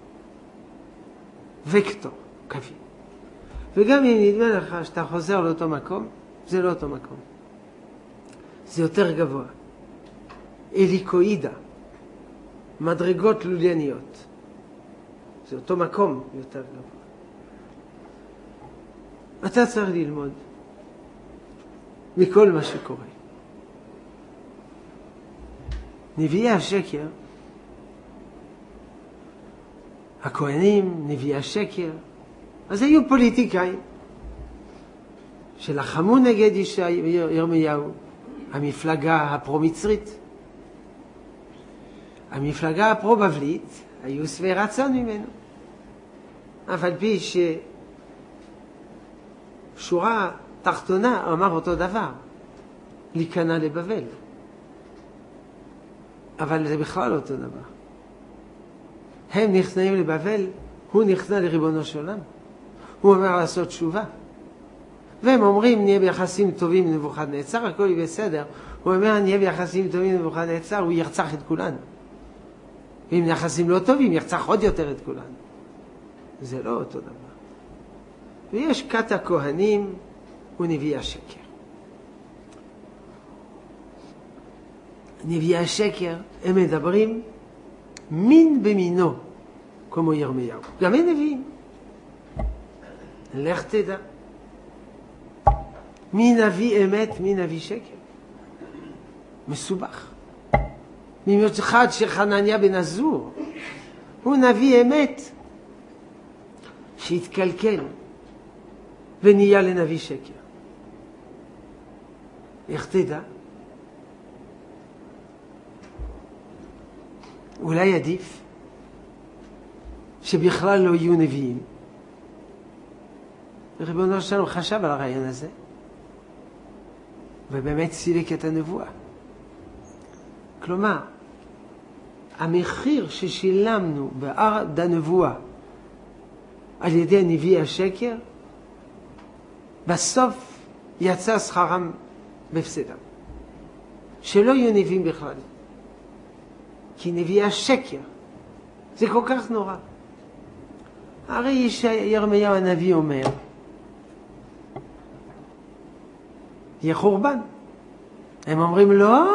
וקטור, קווי. וגם אם נדמה לך שאתה חוזר לאותו מקום, זה לא אותו מקום. זה יותר גבוה. אליקואידה. מדרגות לולייניות. זה אותו מקום יותר גבוה. אתה צריך ללמוד מכל מה שקורה. נביאי השקר, הכהנים, נביאי השקר, אז היו פוליטיקאים שלחמו נגד ירמיהו, המפלגה הפרו-מצרית. המפלגה הפרו-בבלית היו שבעי רצון ממנו. אבל פי ששורה תחתונה אמר אותו דבר, להיכנע לבבל. אבל זה בכלל אותו דבר. הם נכנעים לבבל, הוא נכנע לריבונו של עולם. הוא אומר לעשות תשובה. והם אומרים, נהיה ביחסים טובים עם נבוכדנצר, הכל יהיה בסדר. הוא אומר, נהיה ביחסים טובים עם נבוכדנצר, הוא ירצח את כולנו. ואם יחסים לא טובים, ירצח עוד יותר את כולנו. זה לא אותו דבר. ויש כת הכהנים ונביאי השקר. נביאי השקר, הם מדברים מין במינו, כמו ירמיהו. גם הם נביאים. לך תדע. מי נביא אמת, מי נביא שקר. מסובך. במיוחד שחנניה בן עזור, הוא נביא אמת שהתקלקל ונהיה לנביא שקר. איך תדע? אולי עדיף שבכלל לא יהיו נביאים. ריבונו שלנו חשב על הרעיון הזה ובאמת סילק את הנבואה. כלומר, המחיר ששילמנו בעד הנבואה על ידי נביאי השקר, בסוף יצא שכרם בפסדם. שלא יהיו נביאים בכלל. כי נביאי השקר זה כל כך נורא. הרי ירמיהו הנביא אומר, יהיה חורבן. הם אומרים, לא,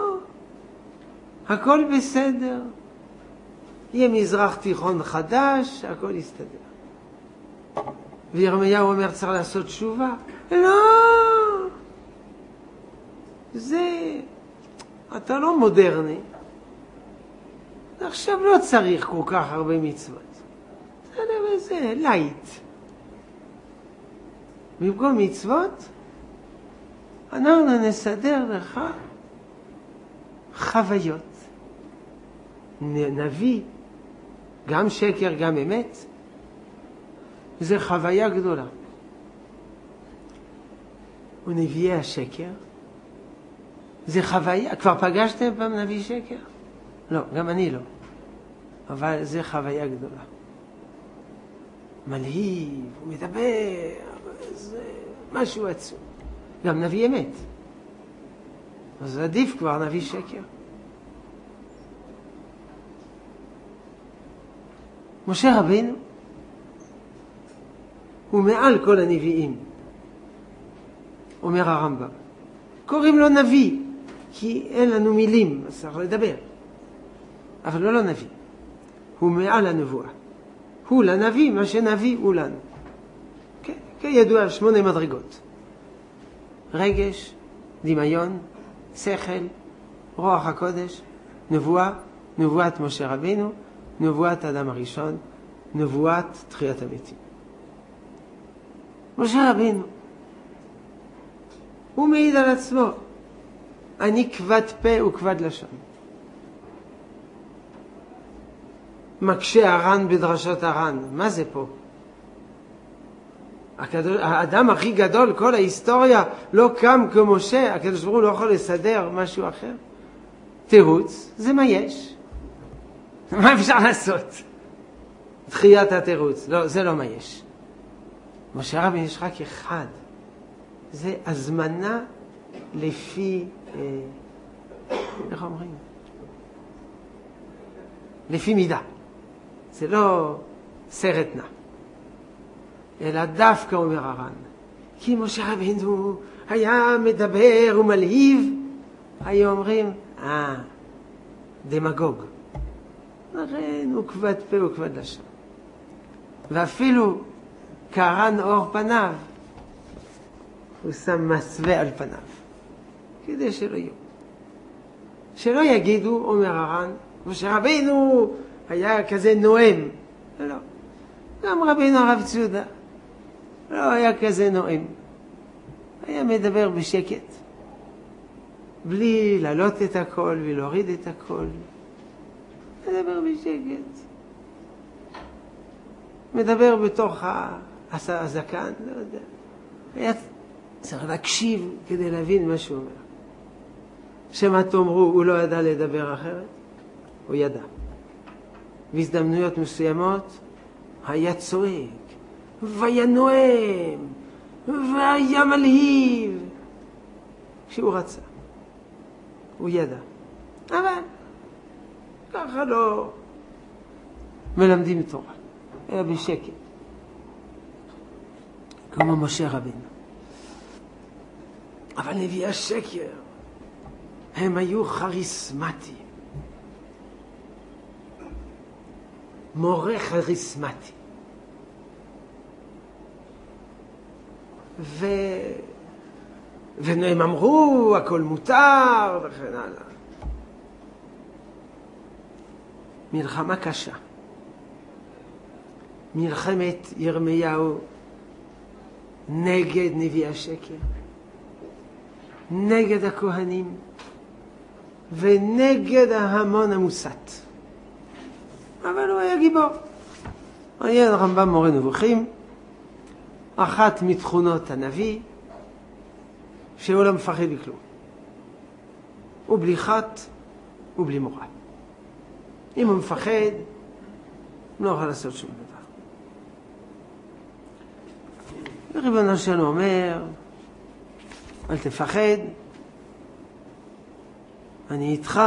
הכל בסדר. יהיה מזרח תיכון חדש, הכל יסתדר. וירמיהו אומר, צריך לעשות תשובה. לא! זה, אתה לא מודרני. עכשיו לא צריך כל כך הרבה מצוות. זה דבר זה, לייט. במקום מצוות, אנחנו נסדר לך חוויות. נביא, גם שקר, גם אמת, זה חוויה גדולה. ונביאי השקר, זה חוויה. כבר פגשתם פעם נביא שקר? לא, גם אני לא. אבל זה חוויה גדולה. מלהיב, הוא מדבר, זה משהו עצום. גם נביא אמת. אז עדיף כבר נביא שקר. משה רבינו הוא מעל כל הנביאים, אומר הרמב"ם. קוראים לו נביא, כי אין לנו מילים, אז צריך לדבר. אבל לא לא נביא. הוא מעל הנבואה. הוא לנביא, מה שנביא הוא לנו. כן, כידוע, שמונה מדרגות. רגש, דמיון, שכל, רוח הקודש, נבואה, נבואת משה רבינו, נבואת האדם הראשון, נבואת תחיית המתים. משה רבינו, הוא מעיד על עצמו, אני כבד פה וכבד לשון. מקשה הר"ן בדרשות הר"ן, מה זה פה? הקדוש, האדם הכי גדול, כל ההיסטוריה, לא קם כמשה, הקדוש ברוך הוא לא יכול לסדר משהו אחר. תירוץ, זה מה יש. מה אפשר לעשות? דחיית התירוץ, לא, זה לא מה יש. משה רבינו יש רק אחד. זה הזמנה לפי, אה, איך אומרים? לפי מידה. זה לא סרט נע. אלא דווקא אומר הר"ן. כי משה רבינו היה מדבר ומלהיב, היו אומרים, אה, דמגוג. לכן הוא כבד פה וכבד לשון. ואפילו קרן אור פניו, הוא שם מסווה על פניו. כדי שלא יהיו. שלא יגידו, אומר הר"ן, משה רבינו היה כזה נואם. לא. גם רבינו הרב צודה לא היה כזה נואם. היה מדבר בשקט. בלי להעלות את הכל ולהוריד את הכל. מדבר בשקט. מדבר בתוך הזקן, לא יודע. היה צריך להקשיב כדי להבין מה שהוא אומר. שמה תאמרו, הוא לא ידע לדבר אחרת? הוא ידע. בהזדמנויות מסוימות היה צועק, והיה נואם, והיה מלהיב. כשהוא רצה. הוא ידע. אבל ככה לא מלמדים תורה. היה בשקט. כמו משה רבינו. אבל נביאי השקר, הם היו כריסמטיים. מורה כריסמטי. ו... והם אמרו, הכל מותר, וכן הלאה. מלחמה קשה. מלחמת ירמיהו נגד נביאי השקר. נגד הכהנים. ונגד ההמון המוסת. אבל הוא היה גיבור. היה הרמב"ם מורה נבוכים, אחת מתכונות הנביא, שהוא לא מפחד בכלום. הוא בלי חת ובלי מורא. אם הוא מפחד, לא יכול לעשות שום דבר. ריבונו שלנו אומר, אל תפחד, אני איתך,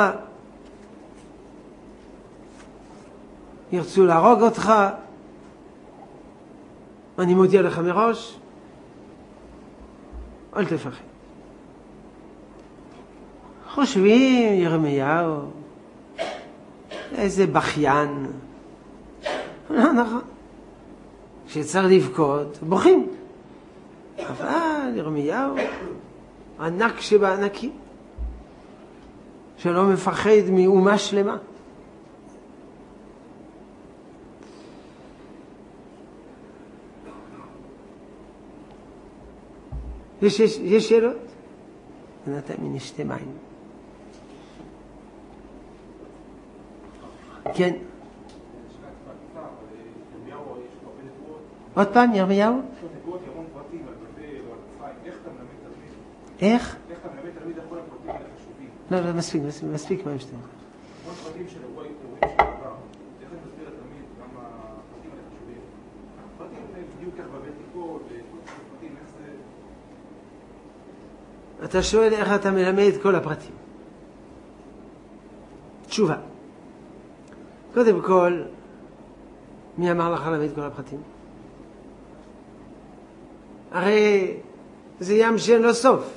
ירצו להרוג אותך, אני מודיע לך מראש, אל תפחד. חושבים ירמיהו, איזה בכיין. לא נכון. כשצריך לבכות, בוכים. אבל ירמיהו, ענק שבענקים, שלא מפחד מאומה שלמה. יש, יש, יש שאלות? נתן מן שתי מים. כן. עוד פעם, ירמיהו? איך? איך אתה מלמד תלמיד על כל הפרטים החשובים? לא, לא, מספיק, מספיק מה שתיים. כל הפרטים של אירועים של דבר. איך אני מסביר לתלמיד גם הפרטים החשובים? הפרטים בדיוק איך בבית תיקות, וכל הפרטים, איך זה... אתה שואל איך אתה מלמד כל הפרטים. תשובה. קודם כל, מי אמר לך ללמד כל הפרטים? הרי זה ים שאין לו סוף.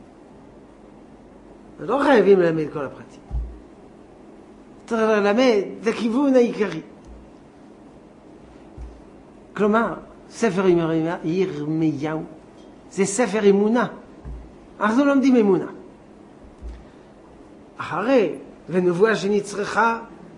לא חייבים ללמד כל הפרטים. צריך ללמד את הכיוון העיקרי. כלומר, ספר ירמיהו זה ספר אמונה. אנחנו לומדים אמונה. אחרי, ונבואה שנצרכה,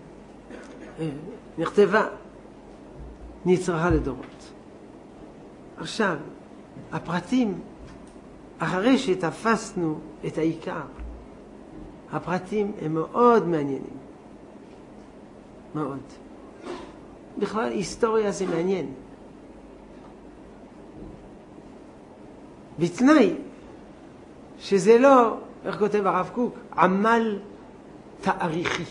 נכתבה, נצרכה לדורות. עכשיו, הפרטים, אחרי שתפסנו את העיקר, הפרטים הם מאוד מעניינים. מאוד. בכלל, היסטוריה זה מעניין. בתנאי שזה לא, איך כותב הרב קוק, עמל תאריכי.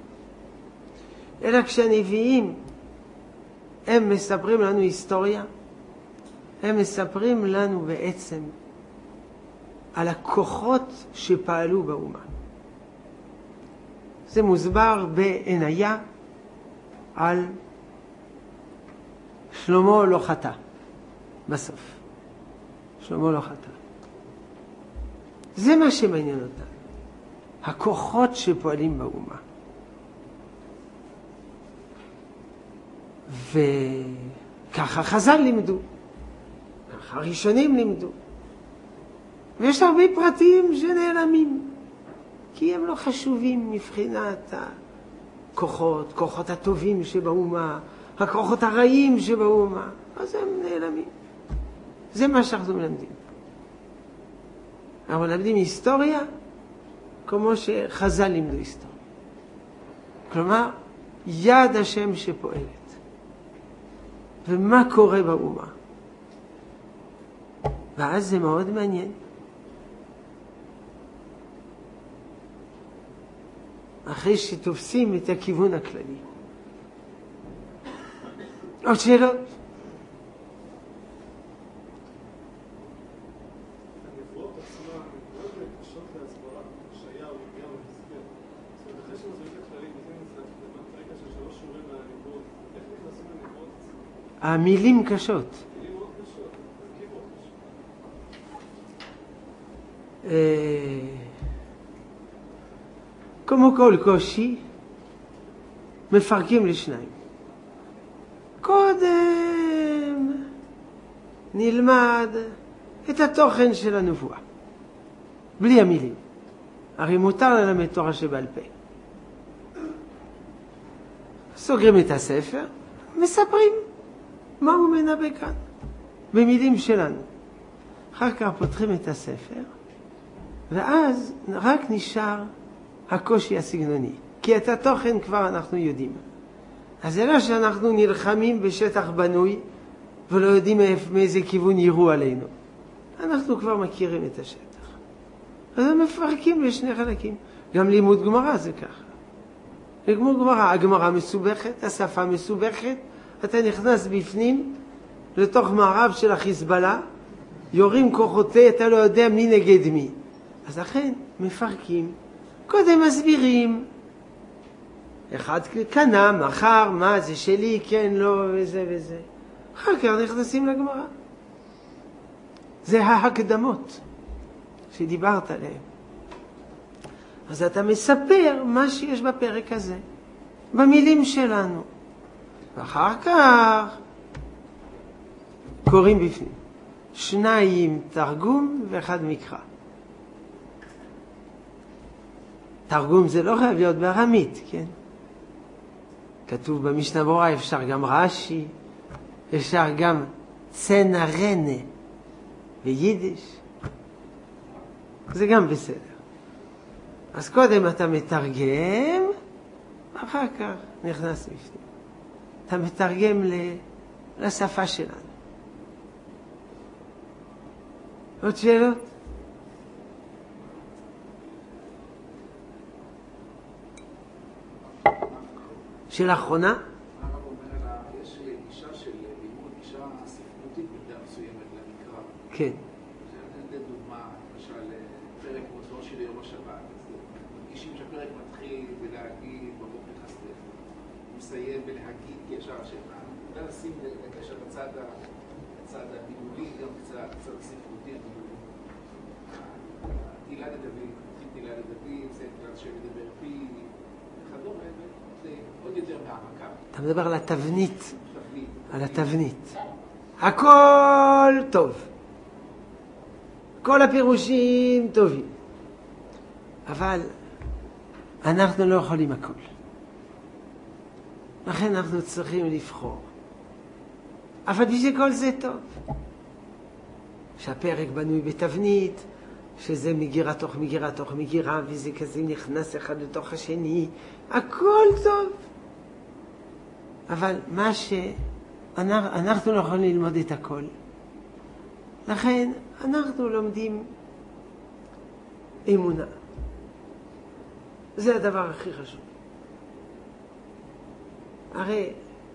אלא כשהנביאים הם מספרים לנו היסטוריה, הם מספרים לנו בעצם על הכוחות שפעלו באומה. זה מוסבר בעניה על שלמה לא חטא בסוף. שלמה לא חטא. זה מה שמעניין אותנו. הכוחות שפועלים באומה. וככה חז"ל לימדו. ככה הראשונים לימדו. ויש הרבה פרטים שנעלמים. כי הם לא חשובים מבחינת הכוחות, כוחות הטובים שבאומה, הכוחות הרעים שבאומה. אז הם נעלמים. זה מה שאנחנו מלמדים. אנחנו מלמדים היסטוריה כמו שחז"ל לימדו היסטוריה. כלומר, יד השם שפועלת. ומה קורה באומה. ואז זה מאוד מעניין. אחרי שתופסים את הכיוון הכללי. עוד שאלות? המילים קשות. כמו כל קושי, מפרקים לשניים. קודם נלמד את התוכן של הנבואה, בלי המילים. הרי מותר ללמד תורה שבעל פה. סוגרים את הספר, מספרים מה הוא מנבא כאן, במילים שלנו. אחר כך פותחים את הספר, ואז רק נשאר הקושי הסגנוני. כי את התוכן כבר אנחנו יודעים. אז זה לא שאנחנו נלחמים בשטח בנוי, ולא יודעים מאיזה כיוון יראו עלינו. אנחנו כבר מכירים את השטח. אז הם מפרקים לשני חלקים. גם לימוד גמרא זה ככה. לימוד גמרא, הגמרא מסובכת, השפה מסובכת, אתה נכנס בפנים, לתוך מערב של החיזבאללה, יורים כוחותי, אתה לא יודע מי נגד מי. אז לכן מפרקים, קודם מסבירים, אחד קנה, מחר, מה זה שלי, כן, לא, וזה וזה. אחר כך נכנסים לגמרא. זה ההקדמות שדיברת עליהן. אז אתה מספר מה שיש בפרק הזה, במילים שלנו. ואחר כך קוראים בפנים. שניים תרגום ואחד מקרא. תרגום זה לא חייב להיות בארמית, כן? כתוב במשנה ברורה, אפשר גם רש"י, אפשר גם צנרנה ביידיש. זה גם בסדר. אז קודם אתה מתרגם, ואחר כך נכנס בפנים. אתה מתרגם לשפה שלנו. עוד שאלות? שאלה אחרונה? הרב אומר, יש גישה של לימוד, גישה ספרותית במידה מסוימת למקרא. כן. זה דוגמה, למשל, פרק מותו של יום השבת. מרגישים שהפרק מתחיל בלהגיד בבוקר חסדך. הוא מסיים בלהגיד ישר השם. אני יודע לשים לקשר בצד המימולי, גם קצת ספרותי. תהילה לדוד, תהילה לדוד, זה תהילה שמדבר פי, וכדומה. עוד יותר מהעמקה. אתה מדבר על התבנית. על התבנית. הכל טוב. כל הפירושים טובים. אבל אנחנו לא יכולים הכל. לכן אנחנו צריכים לבחור. אבל בשביל כל זה טוב. שהפרק בנוי בתבנית, שזה מגירה תוך מגירה תוך מגירה, וזה כזה נכנס אחד לתוך השני, הכל טוב. אבל מה שאנחנו לא יכולים ללמוד את הכל. לכן אנחנו לומדים אמונה. זה הדבר הכי חשוב. הרי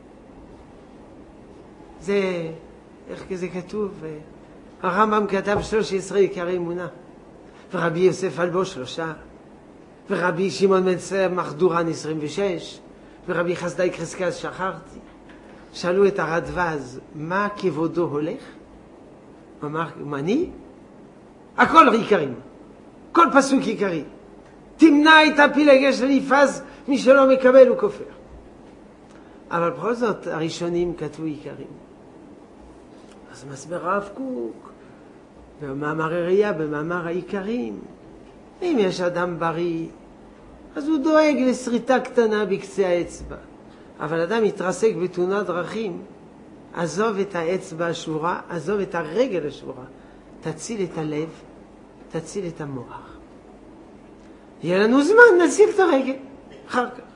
זה, איך זה כתוב? הרמב"ם כתב שלוש עשרה עיקרי אמונה, ורבי יוסף אלבו שלושה, ורבי שמעון בן סמך דורן עשרים ושש, ורבי חסדאי קרסקס שכחתי. שאלו את הרדווז, מה כבודו הולך? הוא אמר, אני? הכל עיקרים, כל פסוק עיקרי. תמנע את הפילגש לנפז, מי שלא מקבל הוא כופר. אבל בכל זאת הראשונים כתבו עיקרים. אז מסבר הרב קוק, במאמר הראייה, במאמר העיקרים, אם יש אדם בריא, אז הוא דואג לסריטה קטנה בקצה האצבע. אבל אדם מתרסק בתאונת דרכים, עזוב את האצבע השורה, עזוב את הרגל השורה, תציל את הלב, תציל את המוח. יהיה לנו זמן, נציל את הרגל, אחר כך.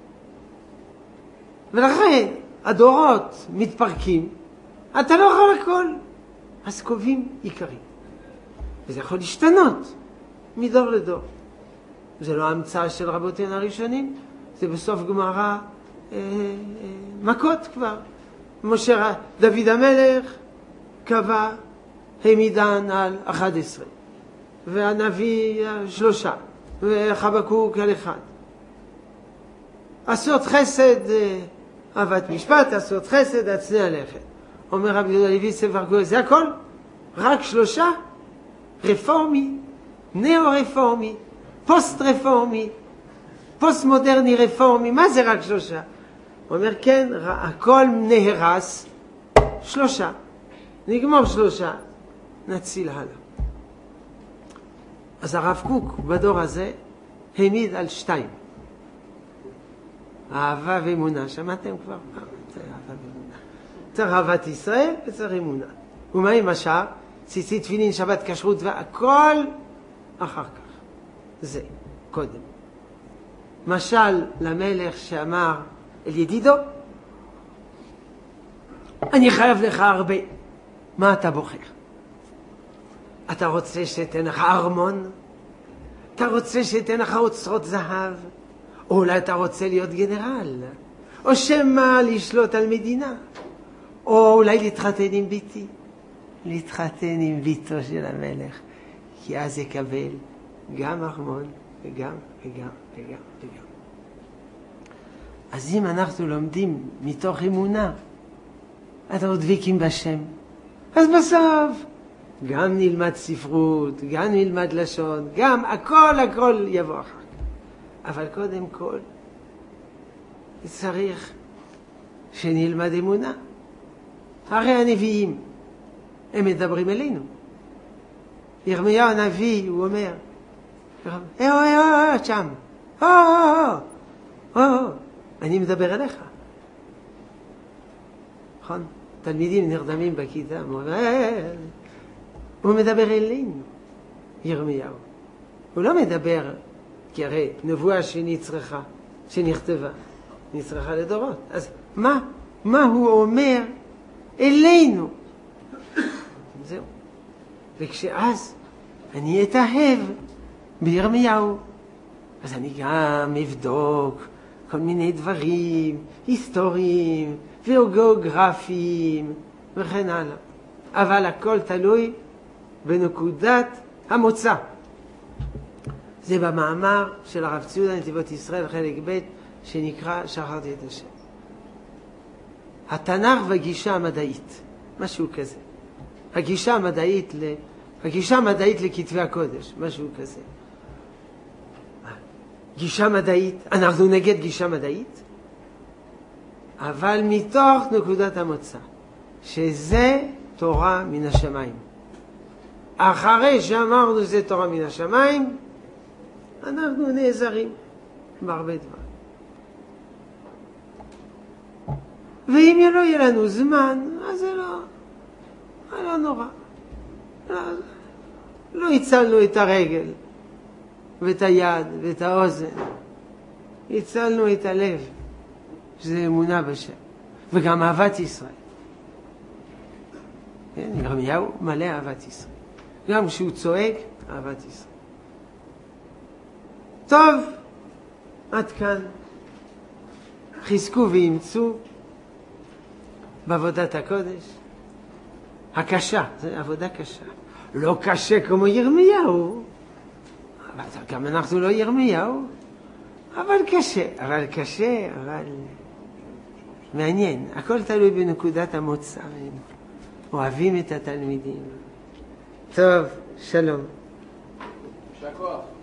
ולכן, הדורות מתפרקים, אתה לא יכול הכל, אז קובעים עיקרים. וזה יכול להשתנות מדור לדור. זה לא המצאה של רבותינו הראשונים, זה בסוף גמרא אה, אה, מכות כבר. משה, דוד המלך קבע העמידן על אחת עשרה, והנביא שלושה, וחבקוק על אחד. עשות חסד, אהבת משפט, עשות חסד, הצנע לכת. אומר רבי יהודה הלוי ספר כהן, זה הכל? רק שלושה? רפורמי, נאו-רפורמי, פוסט-רפורמי, פוסט-מודרני רפורמי, מה זה רק שלושה? הוא אומר, כן, הכל נהרס, שלושה. נגמור שלושה, נציל הלאה. אז הרב קוק בדור הזה העמיד על שתיים. אהבה ואמונה, שמעתם כבר? צריך אהבה ואמונה. צריך אהבת ישראל וצריך אמונה. ומה עם השאר? ציצית, תפילין, שבת, כשרות והכל אחר כך. זה, קודם. משל למלך שאמר אל ידידו, אני חייב לך הרבה. מה אתה בוחר? אתה רוצה שתן לך ארמון? אתה רוצה שתן לך אוצרות זהב? או אולי אתה רוצה להיות גנרל? או שמה לשלוט על מדינה? או אולי להתחתן עם ביתי? להתחתן עם ביתו של המלך, כי אז יקבל גם ארמון וגם וגם וגם וגם. אז אם אנחנו לומדים מתוך אמונה, אנחנו דבקים בשם, אז בסוף גם נלמד ספרות, גם נלמד לשון, גם הכל הכל יבוא אחר כך. אבל קודם כל צריך שנלמד אמונה. הרי הנביאים הם מדברים אלינו. ירמיהו הנביא הוא אומר, אה אה אה שם, אה אה אה, אני מדבר אליך. נכון? תלמידים נרדמים בכיתה, הוא מדבר אלינו, ירמיהו. הוא לא מדבר, כי הרי נבואה שנצרכה, שנכתבה, נצרכה לדורות. אז מה, מה הוא אומר אלינו? זהו. וכשאז אני אתאהב בירמיהו, אז אני גם אבדוק כל מיני דברים היסטוריים וגיאוגרפיים וכן הלאה. אבל הכל תלוי בנקודת המוצא. זה במאמר של הרב ציודה נתיבות ישראל חלק ב' שנקרא שכחתי את השם. התנ"ך והגישה המדעית, משהו כזה. הגישה המדעית ל... הגישה המדעית לכתבי הקודש, משהו כזה. גישה מדעית, אנחנו נגד גישה מדעית, אבל מתוך נקודת המוצא, שזה תורה מן השמיים. אחרי שאמרנו זה תורה מן השמיים, אנחנו נעזרים בהרבה דברים. ואם לא יהיה לנו זמן, אז זה לא, לא נורא. לא, לא הצלנו את הרגל, ואת היד, ואת האוזן. הצלנו את הלב, שזה אמונה בשם, וגם אהבת ישראל. כן, ירמיהו מלא אהבת ישראל. גם כשהוא צועק, אהבת ישראל. טוב, עד כאן. חזקו ואימצו בעבודת הקודש. הקשה, זו עבודה קשה. לא קשה כמו ירמיהו. אבל גם אנחנו לא ירמיהו. אבל קשה, אבל קשה, אבל מעניין. הכל תלוי בנקודת המוצא. אוהבים את התלמידים. טוב, שלום. יישר כוח.